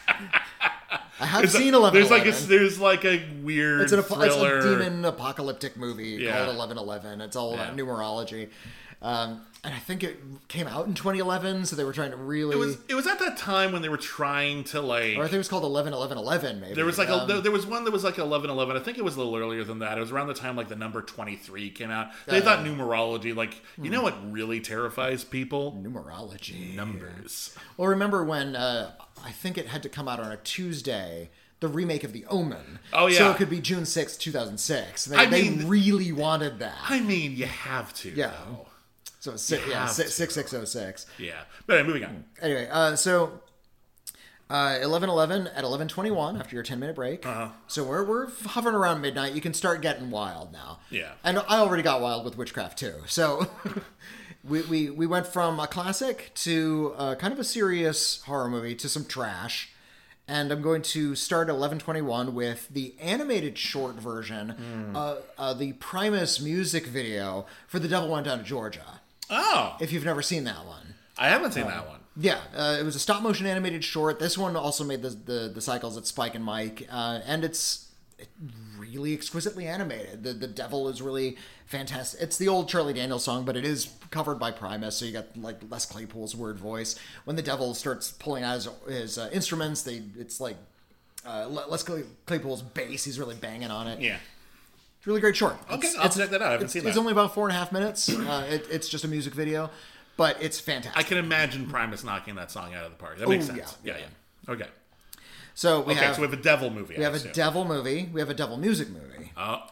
I have there's seen a, eleven There's eleven. like a there's like a weird it's, an, thriller. It's a demon apocalyptic movie yeah. called eleven eleven. It's all about yeah. numerology. Um, and I think it came out in twenty eleven, so they were trying to really... It was it was at that time when they were trying to, like... Or I think it was called eleven eleven eleven, maybe. There was like um, a, there was one that was like eleven eleven. I think it was a little earlier than that. It was around the time like the number twenty-three came out. They uh, thought numerology, like, you know what really terrifies people? Numerology. Numbers. Well, remember when, uh, I think it had to come out on a Tuesday... the remake of The Omen. Oh, yeah. So it could be June sixth, two thousand six. They, I they mean, really wanted that. I mean, you have to. Yeah. Though. So it's si- yeah, have si- to. six six oh six. Yeah. But anyway, moving on. Anyway, uh, so uh, eleven eleven at eleven twenty-one after your ten minute break. Uh-huh. So we're we're hovering around midnight. You can start getting wild now. Yeah. And I already got wild with Witchcraft too. So we, we we went from a classic to uh, kind of a serious horror movie to some trash. And I'm going to start at eleven twenty-one with the animated short version, mm. uh, uh, the Primus music video for The Devil Went Down to Georgia. Oh. If you've never seen that one. I haven't seen uh, that one. Yeah, uh, it was a stop motion animated short. This one also made the the, the cycles at Spike and Mike, uh, and it's really exquisitely animated. The the devil is really fantastic. It's the old Charlie Daniels song, but it is covered by Primus, so you got like Les Claypool's weird voice. When the devil starts pulling out his, his uh, instruments, they it's like uh, Les Claypool's bass. He's really banging on it. Yeah. It's a really great short. Okay, it's, I'll it's, check that out. I haven't it's, seen that. It's only about four and a half minutes. Uh, it, it's just a music video, but it's fantastic. I can imagine Primus knocking that song out of the park. That makes Ooh, sense. yeah, Yeah, yeah. yeah. Okay. So we okay, have so we have a devil movie. we I have assume. a devil movie. We have a devil music movie. Oh.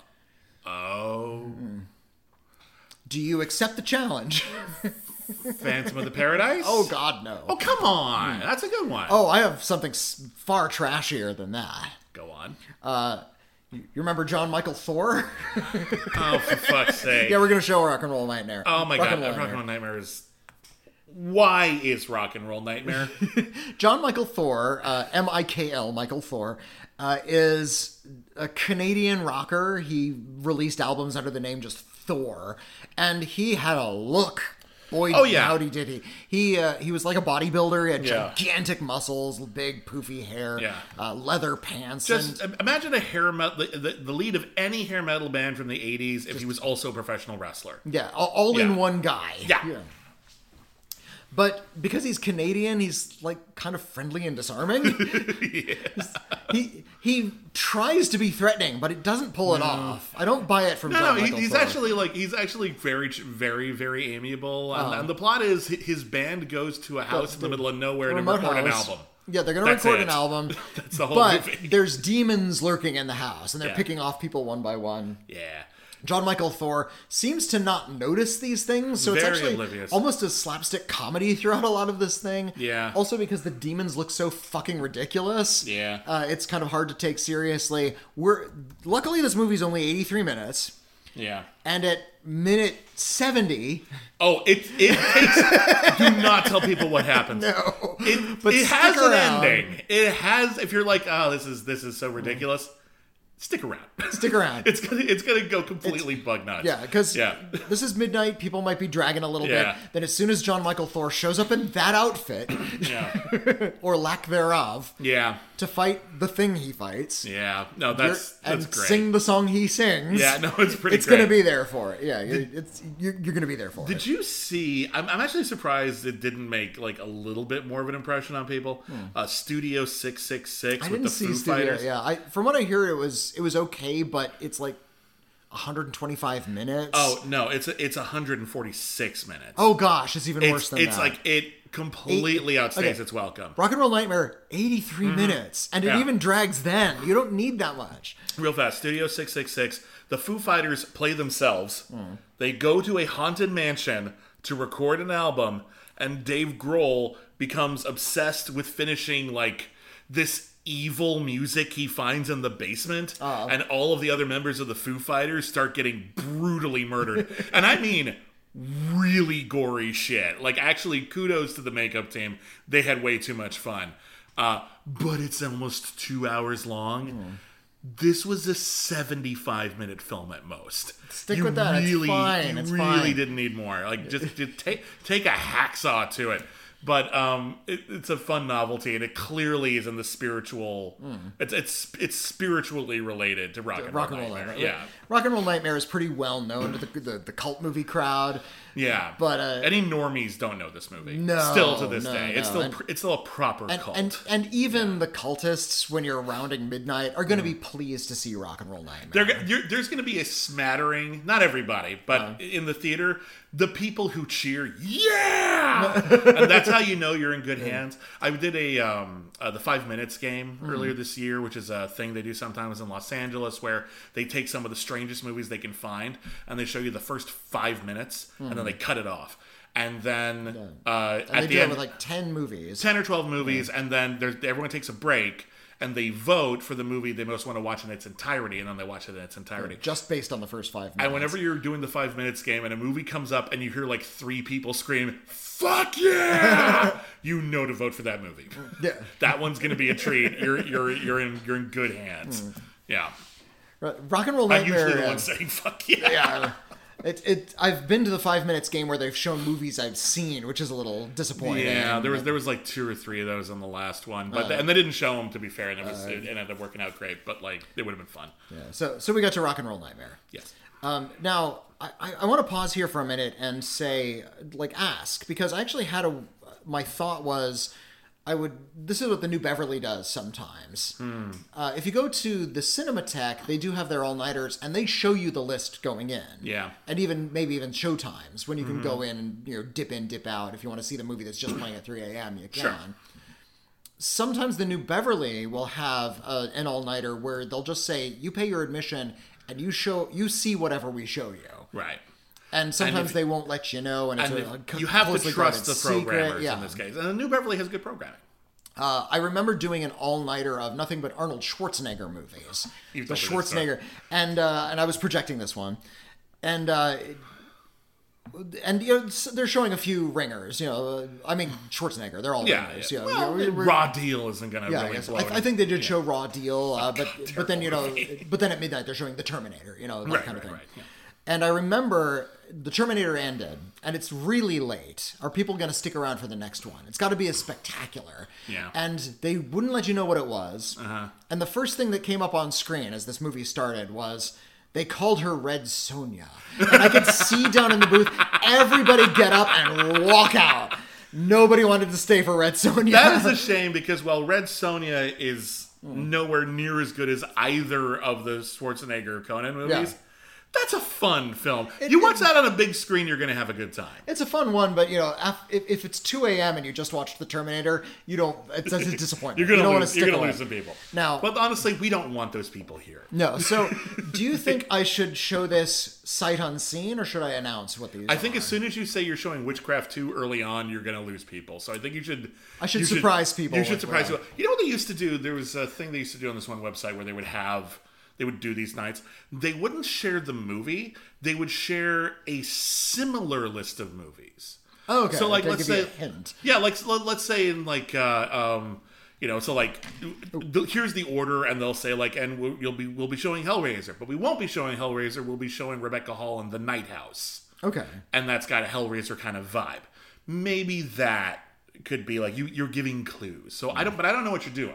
Oh. Do you accept the challenge? Phantom of the Paradise? Oh God, no. Oh, come on. That's a good one. Oh, I have something s- far trashier than that. Go on. Uh, you remember John Michael Thor? Oh, for fuck's sake. Yeah, we're gonna show Rock and Roll Nightmare. Oh my Rock god, and Roll Rock and Roll Nightmare is... Why is Rock and Roll Nightmare? John Michael Thor, uh, M I K L, Michael Thor, uh, is a Canadian rocker. He released albums under the name just Thor, and he had a look. Boy, Oh, yeah. howdy did he. He uh, he was like a bodybuilder. He had Yeah. gigantic muscles, big poofy hair, Yeah. uh, leather pants. Just and, imagine a hair metal, the, the, the lead of any hair metal band from the eighties if he was also a professional wrestler. yeah, all, all in Yeah. one guy. Yeah. But because he's Canadian, he's like kind of friendly and disarming. Yeah. He he tries to be threatening, but it doesn't pull it off. I don't buy it from No, John no, he, Michael he's Thor. actually like he's actually very, very, very amiable. And, and the plot is hi- his band goes to a house in the middle of nowhere to remote record an house. album. Yeah, they're going to That's record it. an album. That's the whole but movie. there's demons lurking in the house, and they're Yeah. picking off people one by one. Yeah. John Michael Thor seems to not notice these things, so it's Very actually oblivious. almost a slapstick comedy throughout a lot of this thing. Yeah. Also because the demons look so fucking ridiculous. Yeah. Uh, it's kind of hard to take seriously. We're luckily this movie's only eighty-three minutes, Yeah. and at minute seventy, Oh, it it takes. Do not tell people what happens. no, It, but it stick has an around. ending. It has. If you're like, oh, this is this is so ridiculous, stick around. Stick around. It's gonna it's gonna go completely bug nuts. Yeah, because yeah. this is midnight. People might be dragging a little Yeah. bit. Then as soon as John Michael Thor shows up in that outfit, Yeah. or lack thereof, Yeah. to fight the thing he fights, Yeah. No, you're- that's and that's great. sing the song he sings. Yeah, no, it's pretty It's great. gonna be there for it. Yeah, you're, it's you're, you're gonna be there for Did it. you see? I'm, I'm actually surprised it didn't make like a little bit more of an impression on people. Uh, Studio six six six I with didn't the see Foo Studio. Fighters. Yeah, I from what I hear, it was it was okay, but it's like one hundred twenty-five minutes. Oh no, it's a, it's one hundred forty-six minutes. oh gosh, it's even worse it's, than it's that. like it completely outstays okay. its welcome. Rock and Roll Nightmare, eighty-three minutes, and it Mm-hmm. Yeah. even drags. Then you don't need that much. Real fast, Studio six six six. The Foo Fighters play themselves. They go to a haunted mansion to record an album, and Dave Grohl becomes obsessed with finishing like this evil music he finds in the basement, Uh-oh. and all of the other members of the Foo Fighters start getting brutally murdered. And I mean really gory shit. Like, actually, kudos to the makeup team. They had way too much fun. Uh, but it's almost two hours long. This was a seventy-five minute film at most. Stick You with that. It's Really, fine. You It's really fine. didn't need more. Like, just, just take take a hacksaw to it. But um, it, it's a fun novelty, and it clearly is in the spiritual. It's it's it's spiritually related to Rock and Rock Roll and Roll Nightmare. Nightmare. Yeah. Rock and Roll Nightmare is pretty well known to the, the, the cult movie crowd. Yeah, But, uh, any normies don't know this movie. No, still to this no, day, no. it's still And- pr- it's still a proper And, cult. and and even the cultists, when you're rounding midnight, are going to be pleased to see Rock and Roll Nightmare. There, you're, there's going to be a smattering, not everybody, but Uh. in the theater, the people who cheer, yeah, and that's how you know you're in good hands. I did a um, uh, the Five Minutes game Mm. earlier this year, which is a thing they do sometimes in Los Angeles, where they take some of the strangest movies they can find, and they show you the first five minutes, and then they cut it off. And then uh, And at they the do it end, with like ten movies. ten or twelve movies, and then there's, everyone takes a break, and they vote for the movie they most want to watch in its entirety, and then they watch it in its entirety. Just based on the first five minutes. And whenever you're doing the five minutes game and a movie comes up and you hear like three people scream, "Fuck yeah!" you know to vote for that movie. Yeah. That one's gonna be a treat. You're you're you're in you're in good hands. Yeah. Rock and Roll I'm Nightmare. usually the uh, one saying "fuck yeah." yeah. It, it, I've been to the five minutes game where they've shown movies I've seen, which is a little disappointing. Yeah, there was there was like two or three of those on the last one, but and they didn't show them, to be fair, and it was it ended up working out great. But like it would have been fun. Yeah, so so we got to Rock and Roll Nightmare. Yes. Um, now I, I, I want to pause here for a minute and say, like, ask, because I actually had a my thought was I would. This is what the New Beverly does sometimes. Hmm. Uh, if you go to the Cinematheque, they do have their all-nighters, and they show you the list going in. Yeah. And even maybe even show times when you can go in and you know dip in, dip out. If you want to see the movie that's just playing at three a.m., you can. Sure. Sometimes the New Beverly will have uh, an all-nighter where they'll just say, "You pay your admission, and you show you see whatever we show you." Right. And sometimes if- they won't let you know, and it's And a, if- a you have to closely trust guarded the programmers secret. Yeah. in this case, and the New Beverly has good programming. Uh, I remember doing an all-nighter of nothing but Arnold Schwarzenegger movies. You've the told me this Schwarzenegger, and uh, and I was projecting this one, and uh, and you know they're showing a few ringers. You know, uh, I mean Schwarzenegger. They're all Yeah, ringers. yeah. You know, Well, we're- we're- Raw Deal isn't going to Yeah, I, really guess. blow I, it. I think they did show Raw Deal, uh, but God, but then you know, terrible. but then at midnight they're showing the Terminator. You know, that Right, kind of right, thing. right, yeah. And I remember the Terminator ended, and it's really late. Are people going to stick around for the next one? It's got to be a spectacular. Yeah. And they wouldn't let you know what it was. Uh-huh. And the first thing that came up on screen as this movie started was they called her Red Sonja. And I could see down in the booth, everybody get up and walk out. Nobody wanted to stay for Red Sonja. That is a shame because while Red Sonja is nowhere near as good as either of the Schwarzenegger Conan movies, Yeah. that's a fun film. It- you watch it- that on a big screen, you're going to have a good time. It's a fun one, but you know, af- if, if it's two a.m. and you just watched The Terminator, you don't. It's, it's a disappointment. You're you going don't to want lose, to you're stick gonna around. lose some people. Now- but honestly, we don't want those people here. No. So, do you think I should show this sight unseen, or should I announce what these? I think are? as soon as you say you're showing Witchcraft two early on, you're going to lose people. So I think you should. I should you surprise people You should with surprise what I- people. You know what they used to do? There was a thing they used to do on this one website where they would have. They would do these nights. They wouldn't share the movie. They would share a similar list of movies. Oh, okay. So like, They let's give you say, a hint. yeah, like let, let's say in like, uh, um, you know, so like, th- here's the order, and they'll say like, and we'll, you'll be we'll be showing Hellraiser, but we won't be showing Hellraiser. We'll be showing Rebecca Hall in The Night House, Okay. and that's got a Hellraiser kind of vibe. Maybe that could be like you you're giving clues. So I don't, but I don't know what you're doing.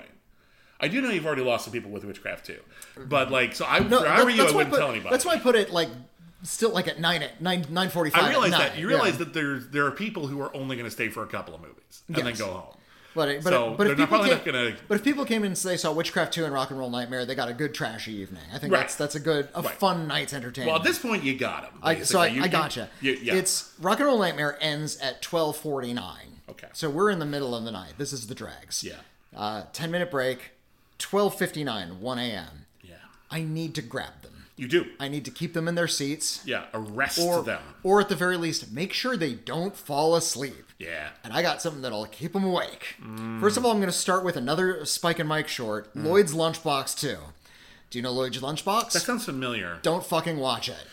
I do know you've already lost some people with Witchcraft too, but like, so I, No, if I were that- you, I that's why wouldn't put, tell anybody. That's why I put it like still like at nine at nine nine forty five. I realize at that night. you realize yeah. that there's there are people who are only going to stay for a couple of movies and Yes. then go home. But, but, So, but if they're people probably came, not gonna- But if people came in and they saw Witchcraft two and Rock and Roll Nightmare, they got a good trashy evening. I think Right. that's that's a good a Right. fun night's entertainment. Well, at this point, you got them. I, so I, I gotcha. You, yeah. It's Rock and Roll Nightmare ends at twelve forty nine. Okay. So we're in the middle of the night. This is the Dregs. Yeah. Uh, ten minute break. Twelve fifty nine. One a.m. yeah. I need to grab them. You do. I need to keep them in their seats. Yeah. Arrest Or, them. or at the very least, make sure they don't fall asleep. Yeah. And I got something that'll keep them awake. Mm. First of all, I'm going to start with another Spike and Mike short, Lloyd's Lunchbox two. Do you know Lloyd's Lunchbox? That sounds familiar. Don't fucking watch it.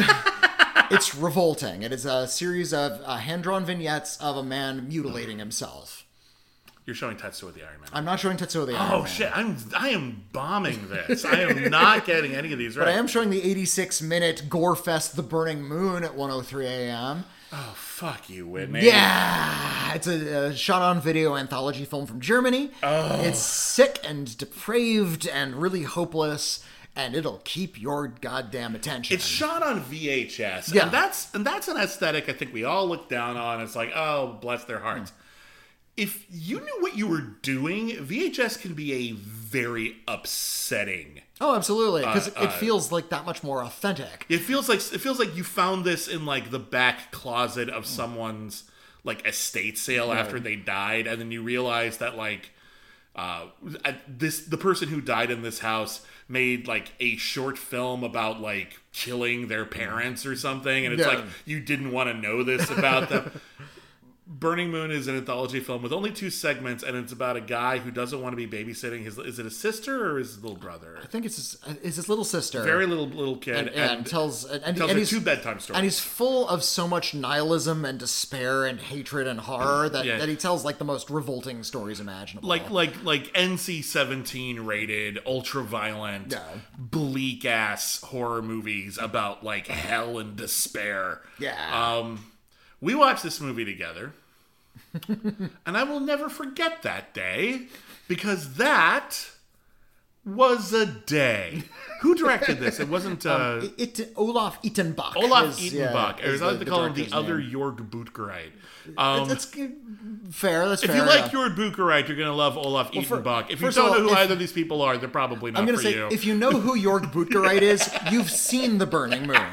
It's revolting. It is a series of uh, hand-drawn vignettes of a man mutilating himself. You're showing Tetsuo the Iron Man. I'm not showing Tetsuo the Iron Oh Man. shit! I'm I am bombing this. I am not getting any of these right. But I am showing the eighty-six minute Gore Fest The Burning Moon at one oh three a.m. Oh fuck you, Whitney. Yeah! It's a, a shot-on-video anthology film from Germany. It's sick and depraved and really hopeless. and it'll keep your goddamn attention. It's shot on V H S, Yeah. and that's and that's an aesthetic I think we all look down on. It's like, oh, bless their hearts. Mm. If you knew what you were doing, V H S can be a very upsetting. Oh, absolutely, because uh, it uh, feels like that much more authentic. It feels like it feels like you found this in like the back closet of someone's like estate sale Right. after they died, and then you realize that like uh, this the person who died in this house made like a short film about like killing their parents or something, and it's Yeah. like you didn't want to know this about them. Burning Moon is an anthology film with only two segments, and it's about a guy who doesn't want to be babysitting his. Is it his sister or his little brother? I think it's his, it's his little sister. Very little little kid, and, and, and tells and, and, tells and her he's, two bedtime stories. and he's full of so much nihilism and despair and hatred and horror that, Yeah. that he tells like the most revolting stories imaginable. like like like N C seventeen rated, ultra violent, Yeah. bleak ass horror movies about like hell and despair. Yeah. Um, we watched this movie together, and I will never forget that day because that was a day. Who directed this? It wasn't uh, um, it, it Olaf Ittenbach. Olaf is, Ittenbach. yeah, or is as I like to the call him, the director's other name. Jörg Buttgereit. Um, That's fair. That's If fair. you like yeah. Jörg Buttgereit, you're going to love Olaf Well, for- Ittenbach. If you first of don't all, know who if- either of these people are, they're probably not I'm gonna for say, you. if you know who Jörg Buttgereit is, you've seen The Burning Moon.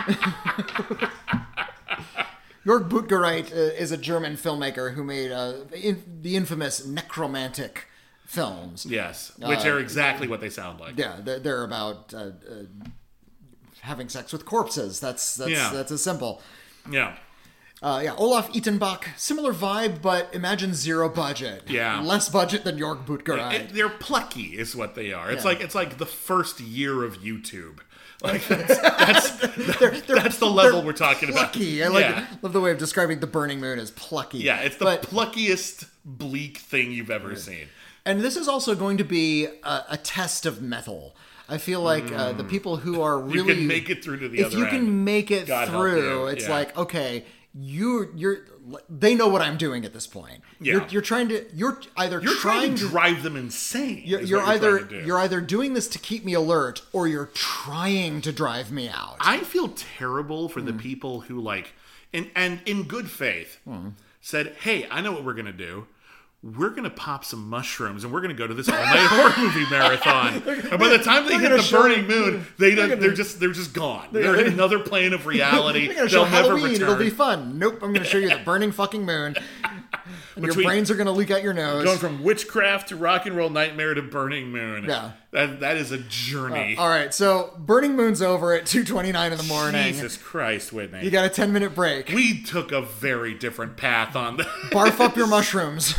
Jörg Buttgereit uh, is a German filmmaker who made uh, in, the infamous necromantic films. Yes, which Uh, are exactly what they sound like. Yeah, they're, they're about uh, uh, having sex with corpses. That's that's Yeah. that's as simple. Yeah. Uh, yeah, Olaf Ittenbach, similar vibe, but imagine zero budget. Yeah. less budget than Jörg Buttgereit. It- they're plucky, is what they are. It's Yeah. like it's like the first year of YouTube. Like that's that's, They're- they're- that's the level they're we're talking plucky. about. I like yeah. love the way of describing The Burning Moon as plucky. Yeah, it's the But- pluckiest bleak thing you've ever seen. And this is also going to be a, a test of metal. I feel like uh, the people who are Mm. You really can make it through to the if other you end. can make it God help through, you. it's Yeah. like okay, you you're they know what I'm doing at this point. Yeah. You're, you're trying to you're either You're trying, trying to drive them insane. You're, is you're what either trying to do. you're either doing this to keep me alert, or you're trying to drive me out. I feel terrible for the Hmm. people who like and and in good faith said, "Hey, I know what we're gonna do. We're gonna pop some mushrooms and we're gonna go to this all night horror movie marathon." And by the time they they're hit gonna the show- Burning Moon, they don't, gonna- they're just they're just gone. They're in another plane of reality. We're gonna show They'll never Halloween. return. It'll be fun. Nope. I'm gonna show you the burning fucking moon. And your Between- brains are gonna leak out your nose. Going from witchcraft to rock and roll nightmare to Burning Moon. Yeah. that that is a journey. All right. So Burning Moon's over at two twenty-nine in the morning. Jesus Christ, Whitney. You got a ten minute break. we took a very different path on this. Barf up your mushrooms.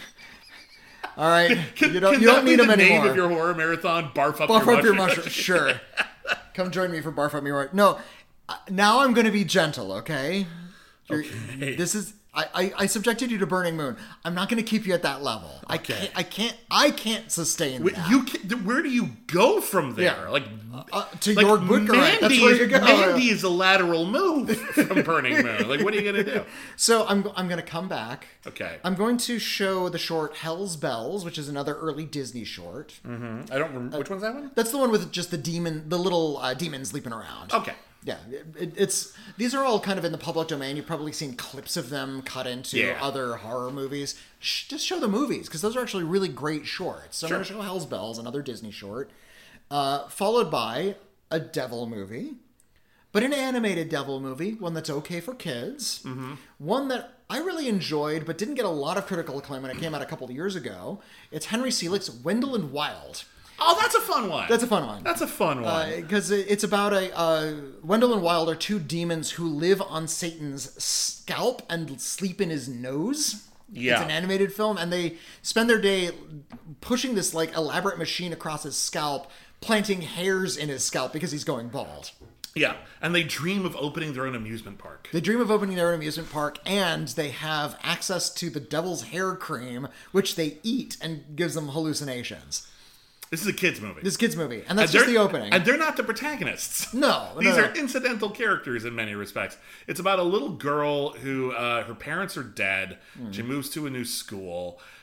All right. Can, you don't, can you that don't be need the them name anymore. of your horror marathon? Barf up Barf your up your mushrooms. mushrooms. Sure. Come join me for Barf up your mushrooms. No. uh, Now I'm going to be gentle, okay? You're, Okay. This is. I, I, I subjected you to Burning Moon. I'm not going to keep you at that level. I can't. I can't. I can't sustain Wait, that. you can, where do you go from there? Yeah. Like, uh, to like your Buttgereit. That's Mandy, where you go. Mandy is a lateral move from Burning Moon. Like, what are you gonna do? So I'm I'm going to come back. Okay. I'm going to show the short Hell's Bells, which is another early Disney short. I don't remember which one's that one. That's the one with just the demon, the little uh, demons leaping around. Okay. Yeah, it, it's these are all kind of in the public domain. You've probably seen clips of them cut into Yeah. other horror movies. Shh, just show the movies because those are actually really great shorts. So Sure. I'm going to show Hell's Bells, another Disney short, uh, followed by a devil movie, but an animated devil movie, one that's okay for kids, mm-hmm. one that I really enjoyed but didn't get a lot of critical acclaim when it came out a couple of years ago. It's Henry Selick's Wendell and Wild. Oh, that's a fun one. That's a fun one. That's a fun one. Because it's about a uh, Wendell and Wild are two demons who live on Satan's scalp and sleep in his nose. Yeah. It's an animated film, and they spend their day pushing this like elaborate machine across his scalp, planting hairs in his scalp because he's going bald. yeah, and they dream of opening their own amusement park. They dream of opening their own amusement park, and they have access to the devil's hair cream, which they eat and gives them hallucinations. This is a kids movie. This kid's movie, and that's And just they're- the opening. And they're not the protagonists. No, These no, are no. incidental characters in many respects. It's about a little girl who, uh, her parents are dead. Hmm. She moves to a new school.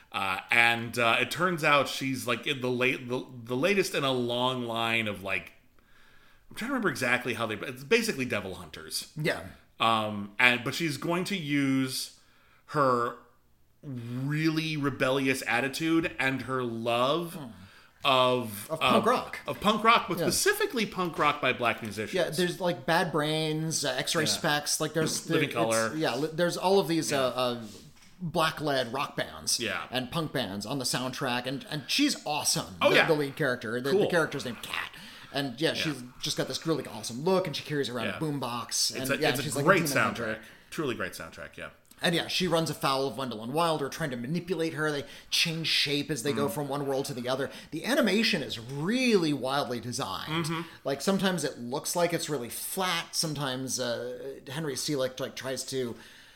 Uh, and uh, it turns out she's like in the late the, the latest in a long line of like I'm trying to remember exactly how they it's basically devil hunters. Yeah. Um and but she's going to use her really rebellious attitude and her love hmm. of, of punk rock. Of punk rock, but yeah. specifically punk rock by black musicians. Yeah, there's like Bad Brains, uh, X-Ray yeah. Specs, like there's Living Colour. Yeah, there's all of these yeah. uh, uh black-led rock bands yeah. and punk bands on the soundtrack, and, and she's awesome. Oh, the, yeah. the lead character. The, cool. the character's named Kat. And yeah, she's yeah. just got this really awesome look, and she carries around yeah. a boombox. And it's a, yeah, it's she's a like great a soundtrack. Hunter. Truly great soundtrack, yeah. And yeah, she runs afoul of Wendell and Wilder, trying to manipulate her. They change shape as they mm. go from one world to the other. The animation is really wildly designed. Mm-hmm. Like sometimes it looks like it's really flat. Sometimes uh, Henry Selick like tries to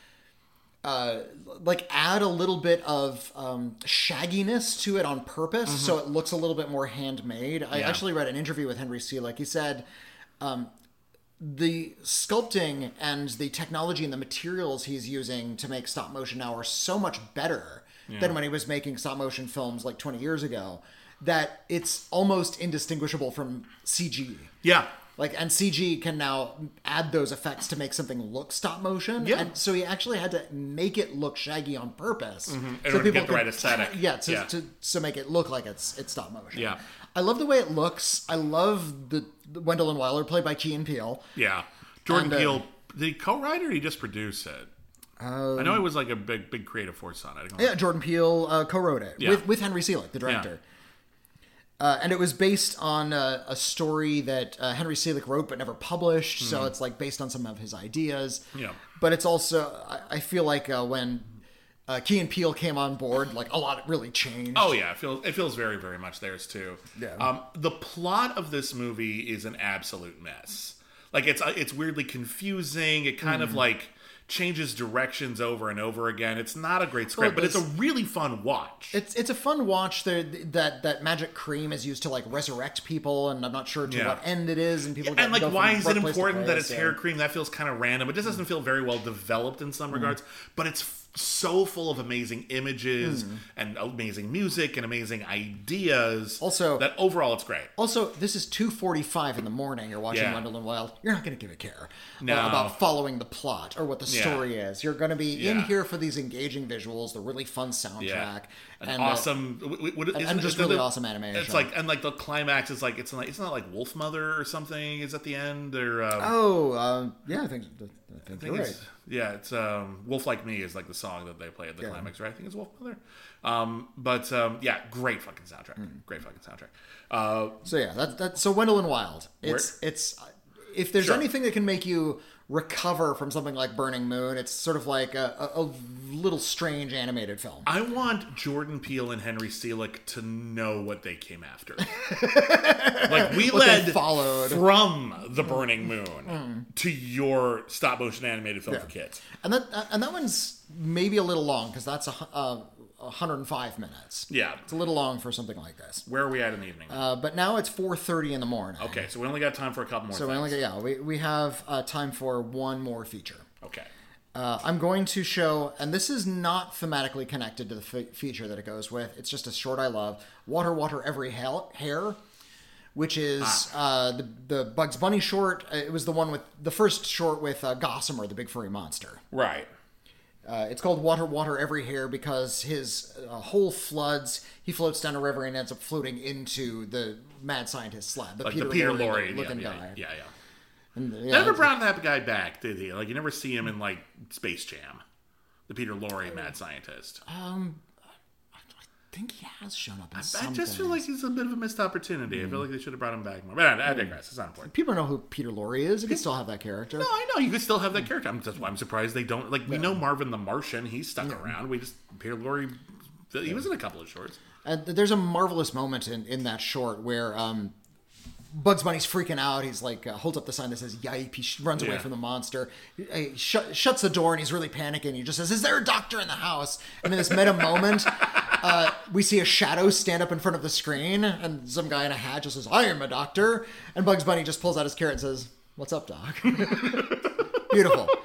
uh, like add a little bit of um, shagginess to it on purpose, mm-hmm. so it looks a little bit more handmade. I yeah. actually read an interview with Henry Selick. He said, Um, the sculpting and the technology and the materials he's using to make stop motion now are so much better yeah. than when he was making stop motion films like twenty years ago that it's almost indistinguishable from C G. Yeah. Like, and C G can now add those effects to make something look stop motion. Yeah. And so he actually had to make it look shaggy on purpose. Mm-hmm. In so order to get the right aesthetic. Yeah, to, yeah. To, to make it look like it's it's stop motion. Yeah. I love the way it looks. I love the, the Wendell and Wilder, played by Key and Peele. Yeah. Jordan and, uh, Peele, did he co-write or did he just produce it? Um, I know he was like a big, big creative force on it. Yeah, Jordan Peele uh, co-wrote it yeah. with, with Henry Selick, the director. Yeah. Uh, and it was based on uh, a story that uh, Henry Selick wrote but never published, mm. so it's like based on some of his ideas. Yeah. But it's also, I, I feel like uh, when uh, Key and Peele came on board, like a lot really changed. Oh yeah, it feels it feels very very much theirs too. Yeah. Um, the plot of this movie is an absolute mess. Like it's it's weirdly confusing. It kind mm. of like changes directions over and over again. It's not a great script, well, but it's a really fun watch. It's it's a fun watch. There that that magic cream is used to like resurrect people, and I'm not sure to yeah. what end it is. And people yeah, and like, why is it important that it's yeah. hair cream? That feels kind of random. It just doesn't feel very well developed in some mm. regards. But it's f- so full of amazing images mm. and amazing music and amazing ideas. Also, that overall it's great. Also, this is two forty-five in the morning. You're watching yeah. Wendell and Wild. You're not going to give a care no. uh, about following the plot or what the story yeah. is. You're going to be yeah. in here for these engaging visuals, the really fun soundtrack, yeah. An and awesome, uh, w- w- and, and just really the, awesome animation. It's like and like the climax is like it's like it's not like Wolf Mother or something. Is at the end or um, oh uh, yeah, I think I think, I think you're right. Yeah, it's um, Wolf Like Me is like the song that they play at the yeah. climax, right? I think it's Wolf Mother. Um, but um, yeah, great fucking soundtrack. Mm. Great fucking soundtrack. Uh, so yeah, that's that. So Wendell and Wild. It's where? it's if there's sure. anything that can make you recover from something like Burning Moon, it's sort of like a, a, a little strange animated film. I want Jordan Peele and Henry Selick to know what they came after. Like we led followed from The Burning Moon mm. to your stop motion animated film yeah. for kids, and that and that one's maybe a little long because that's a. Uh, one hundred five minutes. Yeah. It's a little long for something like this. Where are we at in the evening? Uh, but now it's four thirty in the morning. Okay, so we only got time for a couple more So things. we only got, yeah, we, we have uh, time for one more feature. Okay. Uh, I'm going to show, and this is not thematically connected to the fe- feature that it goes with. It's just a short I love. Water, Water, Every Hell, Hair, which is ah. uh, the, the Bugs Bunny short. It was the one with, the first short with uh, Gossamer, the big furry monster. Right. Uh, it's called Water, Water, Every Hair because his uh, hole floods. He floats down a river and ends up floating into the mad scientist's lab. The like Peter, the Peter Lorre Lorre looking yeah, guy. Yeah, yeah. And, yeah never brought that guy back, did he? Like, you never see him in, like, Space Jam. The Peter Lorre mad scientist. Um, I think he has shown up in I, some I just things. feel like he's a bit of a missed opportunity. Mm. I feel like they should have brought him back more. But I, I digress. It's not important. People know who Peter Lorre is. You can still have that character. No, I know. You could still have that character. I'm, that's why I'm surprised they don't. Like, we yeah. know Marvin the Martian. He's stuck yeah. around. We just, Peter Lorre, he yeah. was in a couple of shorts. And there's a marvelous moment in, in that short where um, Bugs Bunny's freaking out. He's like, uh, holds up the sign that says, yipe. He sh- runs away yeah. from the monster. He sh- shuts the door and he's really panicking. He just says, is there a doctor in the house? And in this meta moment, uh, we see a shadow stand up in front of the screen and some guy in a hat just says, I am a doctor. And Bugs Bunny just pulls out his carrot and says, what's up, Doc? Beautiful.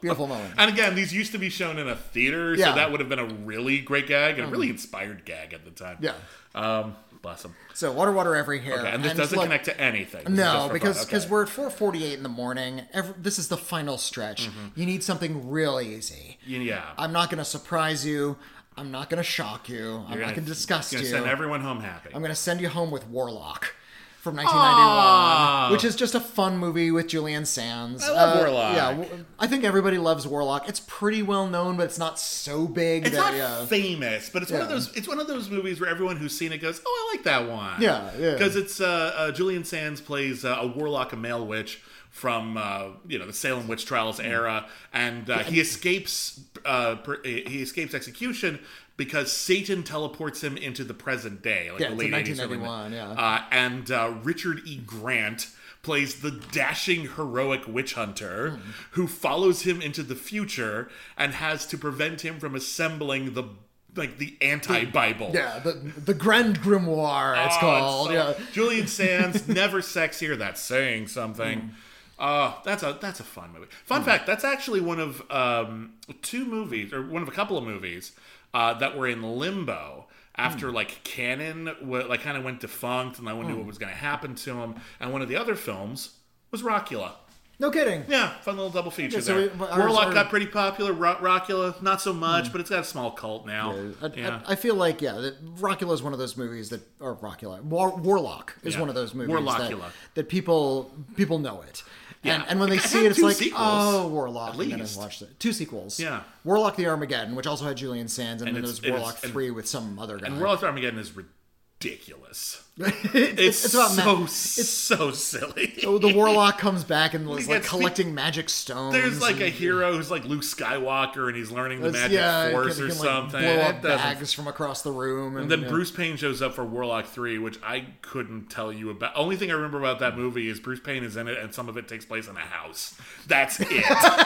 Beautiful moment. And again, these used to be shown in a theater, Yeah. so that would have been a really great gag, and a really inspired gag at the time. Yeah. Um, bless them. So water, water every hair. Okay, and this doesn't look, connect to anything. This is No, just for because fun. because Okay. we're at four forty-eight in the morning. Every, this is the final stretch. Mm-hmm. You need something real easy. Yeah. I'm not going to surprise you. I'm not going to shock you. I'm You're not going to disgust gonna you. send everyone home happy. I'm going to send you home with Warlock from nineteen ninety-one, which is just a fun movie with Julian Sands. I love Uh, Warlock. Yeah, w- I think everybody loves Warlock. It's pretty well known, but it's not so big. It's that, not yeah. famous, but it's one of Yeah. those. It's one of those movies where everyone who's seen it goes, "Oh, I like that one." Yeah, yeah. Because it's uh, uh, Julian Sands plays uh, a warlock, a male witch from uh, you know the Salem witch trials era, and uh, he escapes. Uh, per, he escapes execution because Satan teleports him into the present day, like Yeah, the it's late in eighties, nineteen ninety-one, yeah. Uh, and uh, Richard E. Grant plays the dashing, heroic witch hunter Hmm. who follows him into the future and has to prevent him from assembling the like the anti-Bible. Yeah, the the Grand Grimoire, it's Oh, called. so- yeah. Julian Sands, never sexier. That's saying something. Uh, that's a that's a fun movie. Fun fact: that's actually one of um, two movies, or one of a couple of movies uh, that were in limbo after like canon, w- like kind of went defunct, and no one knew what was going to happen to him. And one of the other films was Rockula. No kidding. Yeah, fun little double feature Okay, so there. we- but ours Warlock are- got pretty popular. Ro- Rockula, not so much, but it's got a small cult now. I, yeah. I, I feel like, yeah, that Rockula is one of those movies that, or Rockula, War, Warlock is Yeah. one of those movies that, Warlockula. that people people know it. And, Yeah. and when they It see had it, it's two like, sequels, oh, Warlock. at And then I least. watched it. Two sequels. Yeah. Warlock the Armageddon, which also had Julian Sands, and, And then it's- there was and Warlock it's- and- three with some other guy. And Warlock Armageddon is ridiculous. it's, It's, about so ma- it's so silly. oh, the Warlock comes back and is like gets- collecting magic stones. There's like a and- hero who's like Luke Skywalker, and he's learning the That's- magic yeah, force can, or can, something. Like, blow It up doesn't- bags from across the room. And, And then yeah. Bruce Payne shows up for Warlock three, which I couldn't tell you about. Only thing I remember about that movie is Bruce Payne is in it, and some of it takes place in a house. That's it.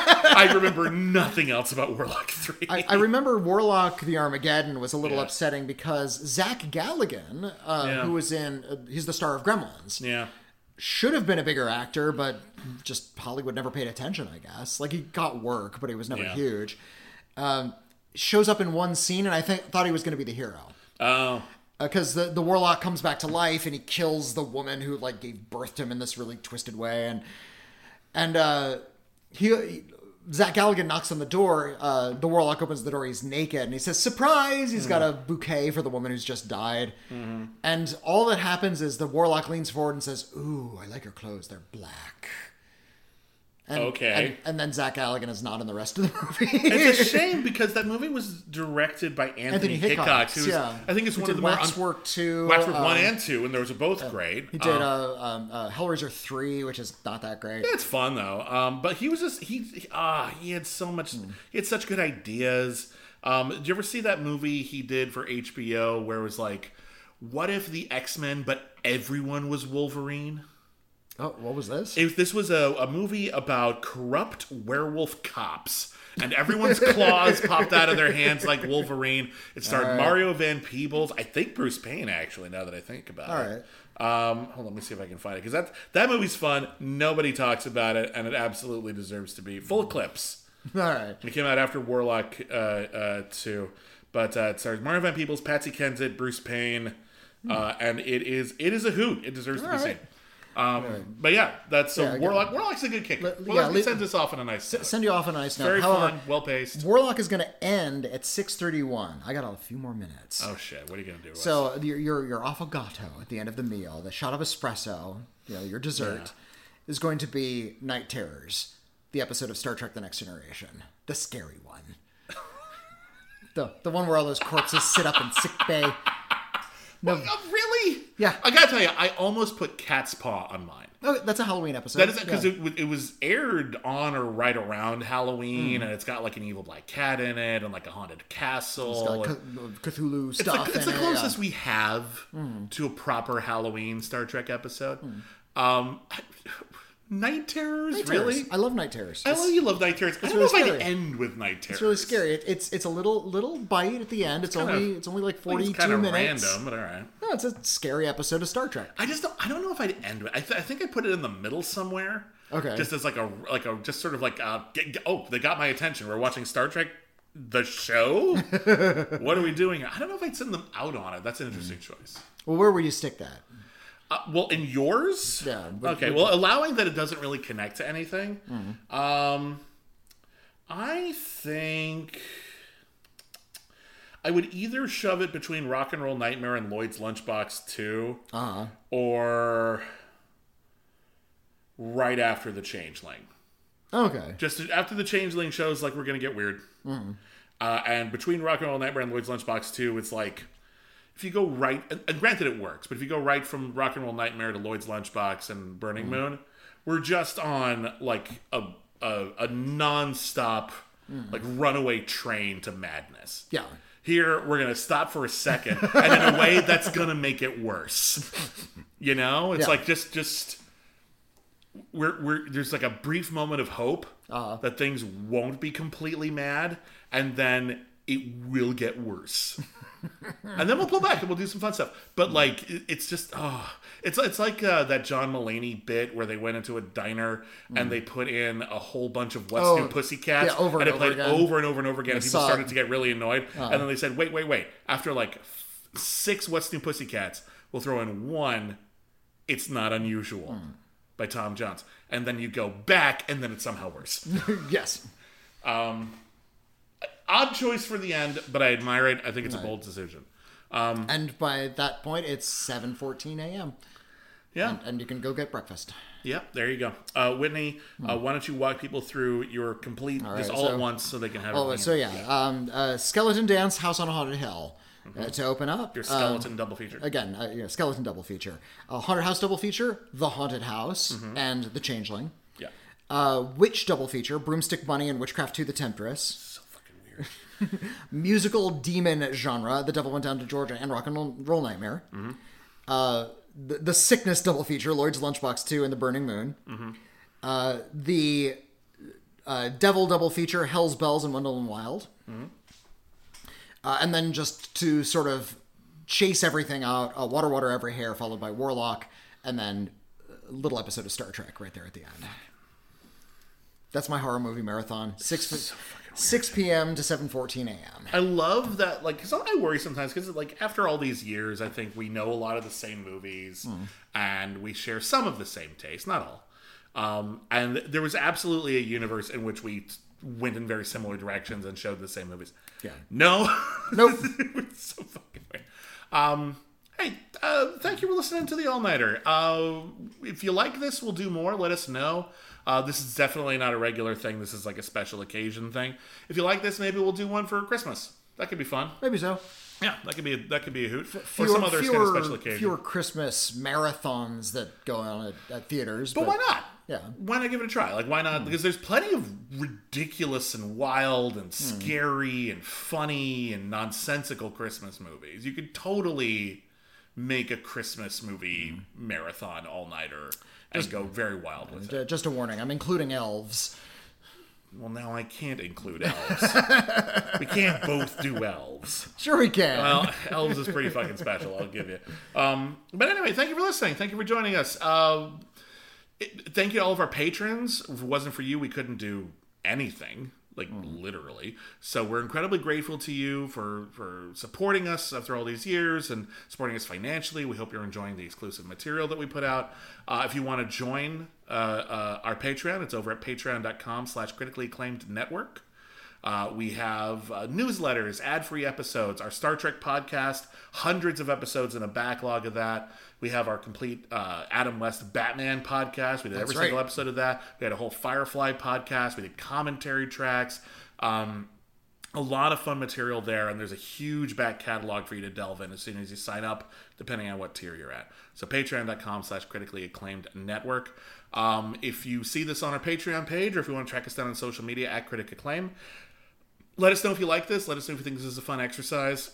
I remember nothing else about Warlock three. I, I remember Warlock the Armageddon was a little Yeah. upsetting because Zach Galligan, uh, Yeah. who was in, uh, he's the star of Gremlins, yeah. should have been a bigger actor, but just Hollywood never paid attention, I guess. Like, he got work, but he was never Yeah. huge. Um, shows up in one scene, and I th- thought he was going to be the hero. Oh. Because the, the Warlock comes back to life, and he kills the woman who, like, gave birth to him in this really twisted way. And, and uh, he... he Zach Galligan knocks on the door. Uh, the Warlock opens the door. He's naked, and he says, "Surprise!" He's got a bouquet for the woman who's just died. Mm-hmm. And all that happens is the Warlock leans forward and says, "Ooh, I like your clothes. They're black." And, Okay. And, and then Zach Galligan is not in the rest of the movie. It's a shame because that movie was directed by Anthony, Anthony Hitchcock, Hitchcock, who's yeah. I think it's He one did of the more un- Waxwork two. Waxwork um, one and two, and those are both great. He did Um, uh, um, uh, Hellraiser three, which is not that great. It's fun though. Um, but he was just he he- ah he had so much he had such good ideas. Um, did you ever see that movie he did for H B O where it was like, what if the X-Men but everyone was Wolverine? Oh, what was this? If this was a, a movie about corrupt werewolf cops and everyone's claws popped out of their hands like Wolverine. It starred Mario Van Peebles. I think Bruce Payne, actually, now that I think about All it. Um, hold on, let me see if I can find it. Because that, that movie's fun. Nobody talks about it, and it absolutely deserves to be. Full of clips. All right. It came out after Warlock uh, uh, two. But uh, it stars Mario Van Peebles, Patsy Kensit, Bruce Payne. Uh, and it is it is a hoot. It deserves to be All seen. right. Um, But yeah, that's so Yeah, I got Warlock. Warlock's a good kick. Let- Well, yeah, let me let- send this off on a nice note. Send you off on a nice note. Very However, fun, well paced. Warlock is going to end at six thirty-one. I got a few more minutes. Oh shit! What are you gonna do? Wes? So your your your affogato at the end of the meal, the shot of espresso, you know, your dessert, is going to be Night Terrors, the episode of Star Trek: The Next Generation, the scary one, the the one where all those corpses sit up in sick bay. No, Oh, really? Yeah. I gotta tell you, I almost put Cat's Paw on mine. oh, that's a Halloween episode. That is because Yeah. it, w- it was aired on or right around Halloween, Hmm. and it's got like an evil black cat in it, and like a haunted castle. It's got and- like Cth- Cthulhu it's stuff the, it's in the it, closest yeah. we have to a proper Halloween Star Trek episode. Hmm. Um, Night Terrors, Night really? Terrors. I love Night Terrors. I love you love Night Terrors. I don't really know if scary. I'd end with Night Terrors. It's really scary. It, it's it's a little little bite at the end. It's, kind only of- it's only like I think forty it's kind two of minutes. random, but all right. No, it's a scary episode of Star Trek. I just don't. I don't know if I'd end with. I, th- I think I put it in the middle somewhere. Okay. Just as like a like a just sort of like uh get, get- oh they got my attention. We're watching Star Trek, the show. What are we doing? I don't know if I'd send them out on it. That's an interesting choice. Well, where would you stick that? Uh, well, in yours, Yeah, but- okay. Well, allowing that it doesn't really connect to anything. Um, I think I would either shove it between Rock and Roll Nightmare and Lloyd's Lunchbox two, Uh-huh. or right after The Changeling. Okay. Just after The Changeling shows like we're gonna get weird, uh, and between Rock and Roll Nightmare and Lloyd's Lunchbox two, it's like if you go right, and, and granted it works, but if you go right from Rock and Roll Nightmare to Lloyd's Lunchbox and Burning Moon, we're just on like a a, a non-stop like runaway train to madness. Yeah. Here, we're going to stop for a second, and in a way, that's going to make it worse. You know? It's Yeah. like just, just, we're, we're, there's like a brief moment of hope Uh-huh. that things won't be completely mad, and then it will get worse. And then we'll pull back and we'll do some fun stuff. But like, it- it's just, oh, it's it's like uh, that John Mulaney bit where they went into a diner and they put in a whole bunch of What's Oh, New Pussycats, yeah, over and and it played over again. over and over and over again. And people saw it. started to get really annoyed, and then they said, "Wait, wait, wait!" After like f- six What's New Pussycats, we'll throw in one. It's Not Unusual by Tom Jones, and then you go back, and then it's somehow worse. Yes. Odd choice for the end, but I admire it. I think it's a bold decision. And by that point, it's seven fourteen a.m. Yeah. And you can go get breakfast. Yep, there you go. Uh, Whitney, uh, why don't you walk people through your complete, All just right, all so- at once so they can have Oh, everything so in- yeah. Um, uh, Skeleton Dance, House on a Haunted Hill. Uh, to open up. Your Um, skeleton double feature. Again, uh, you know, skeleton double feature. Uh, Haunted House double feature, The Haunted House, Mm-hmm. and The Changeling. Yeah. Uh, Witch double feature, Broomstick Bunny and Witchcraft two, The Temptress. So fucking weird. Musical demon genre, The Devil Went Down to Georgia and Rock and Roll, Roll Nightmare. Mm-hmm. Uh, the, the Sickness double feature, Lloyd's Lunchbox two and The Burning Moon. Mm-hmm. Uh, the uh, Devil double feature, Hell's Bells and Wendell and Wild. Mm-hmm. Uh, and then just to sort of chase everything out, uh, Water, Water, Every Hair, followed by Warlock, and then a little episode of Star Trek right there at the end. That's my horror movie marathon. Six six p.m. to seven fourteen a.m. I love that, like, because I worry sometimes, because, like, after all these years, I think we know a lot of the same movies, and we share some of the same taste, not all. Um, and there was absolutely a universe in which we t- went in very similar directions and showed the same movies. Yeah. No. Nope. It's so fucking weird. Um, hey, uh, thank you for listening to the All Nighter. Uh, if you like this, we'll do more. Let us know. Uh, this is definitely not a regular thing. This is like a special occasion thing. If you like this, maybe we'll do one for Christmas. That could be fun. Maybe so. Yeah, that could be a, that could be a hoot. Fewer, or some other fewer, kind of special occasion. fewer Christmas marathons that go on at, at theaters. but why not? Yeah. Why not give it a try? Like, why not? Because there's plenty of ridiculous and wild and scary and funny and nonsensical Christmas movies. You could totally make a Christmas movie marathon all-nighter and go very wild with it. Uh, Just a warning, I'm including elves. Well, now I can't include elves. We can't both do elves. Sure we can. Well, elves is pretty fucking special, I'll give you. Um, but anyway, thank you for listening. Thank you for joining us. Uh, it, thank you to all of our patrons. If it wasn't for you, we couldn't do anything, like literally. So we're incredibly grateful to you for, for supporting us after all these years and supporting us financially. We hope you're enjoying the exclusive material that we put out. Uh, if you want to join uh, uh, our Patreon, it's over at patreon.com slash critically acclaimed network. Uh, we have uh, newsletters, ad-free episodes, our Star Trek podcast, hundreds of episodes in a backlog of that. We have our complete uh, Adam West Batman podcast. We did That's every right. single episode of that. We had a whole Firefly podcast. We did commentary tracks. Um, a lot of fun material there, and there's a huge back catalog for you to delve in as soon as you sign up, depending on what tier you're at. So patreon.com slash critically acclaimed network. Um, if you see this on our Patreon page, or if you want to track us down on social media at Critic Acclaim, let us know if you like this. Let us know if you think this is a fun exercise.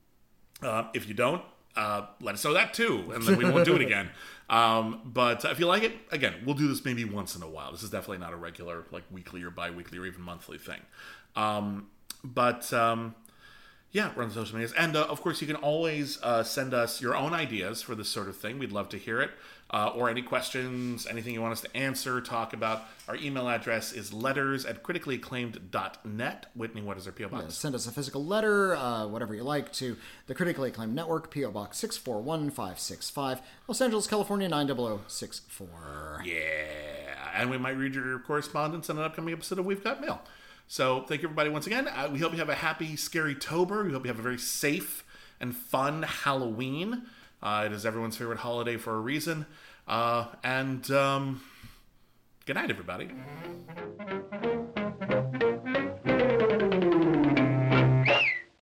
Uh, if you don't, uh, let us know that too, and then we won't do it again. Um, but uh, if you like it, again, we'll do this maybe once in a while. This is definitely not a regular, like weekly or bi-weekly or even monthly thing. Um, but um, Yeah, we're on social medias. And, uh, of course, you can always uh, send us your own ideas for this sort of thing. We'd love to hear it. Uh, or any questions, anything you want us to answer, talk about. Our email address is letters at critically acclaimed dot net. Whitney, what is our P O Box? Yeah, send us a physical letter, uh, whatever you like, to the Critically Acclaimed Network, P O Box six four one five six five, Los Angeles, California, nine zero zero six four. Yeah. And we might read your correspondence on an upcoming episode of We've Got Mail. So thank you, everybody, once again. Uh, we hope you have a happy, scary Tober. We hope you have a very safe and fun Halloween. Uh, it is everyone's favorite holiday for a reason. Uh, and um, good night, everybody.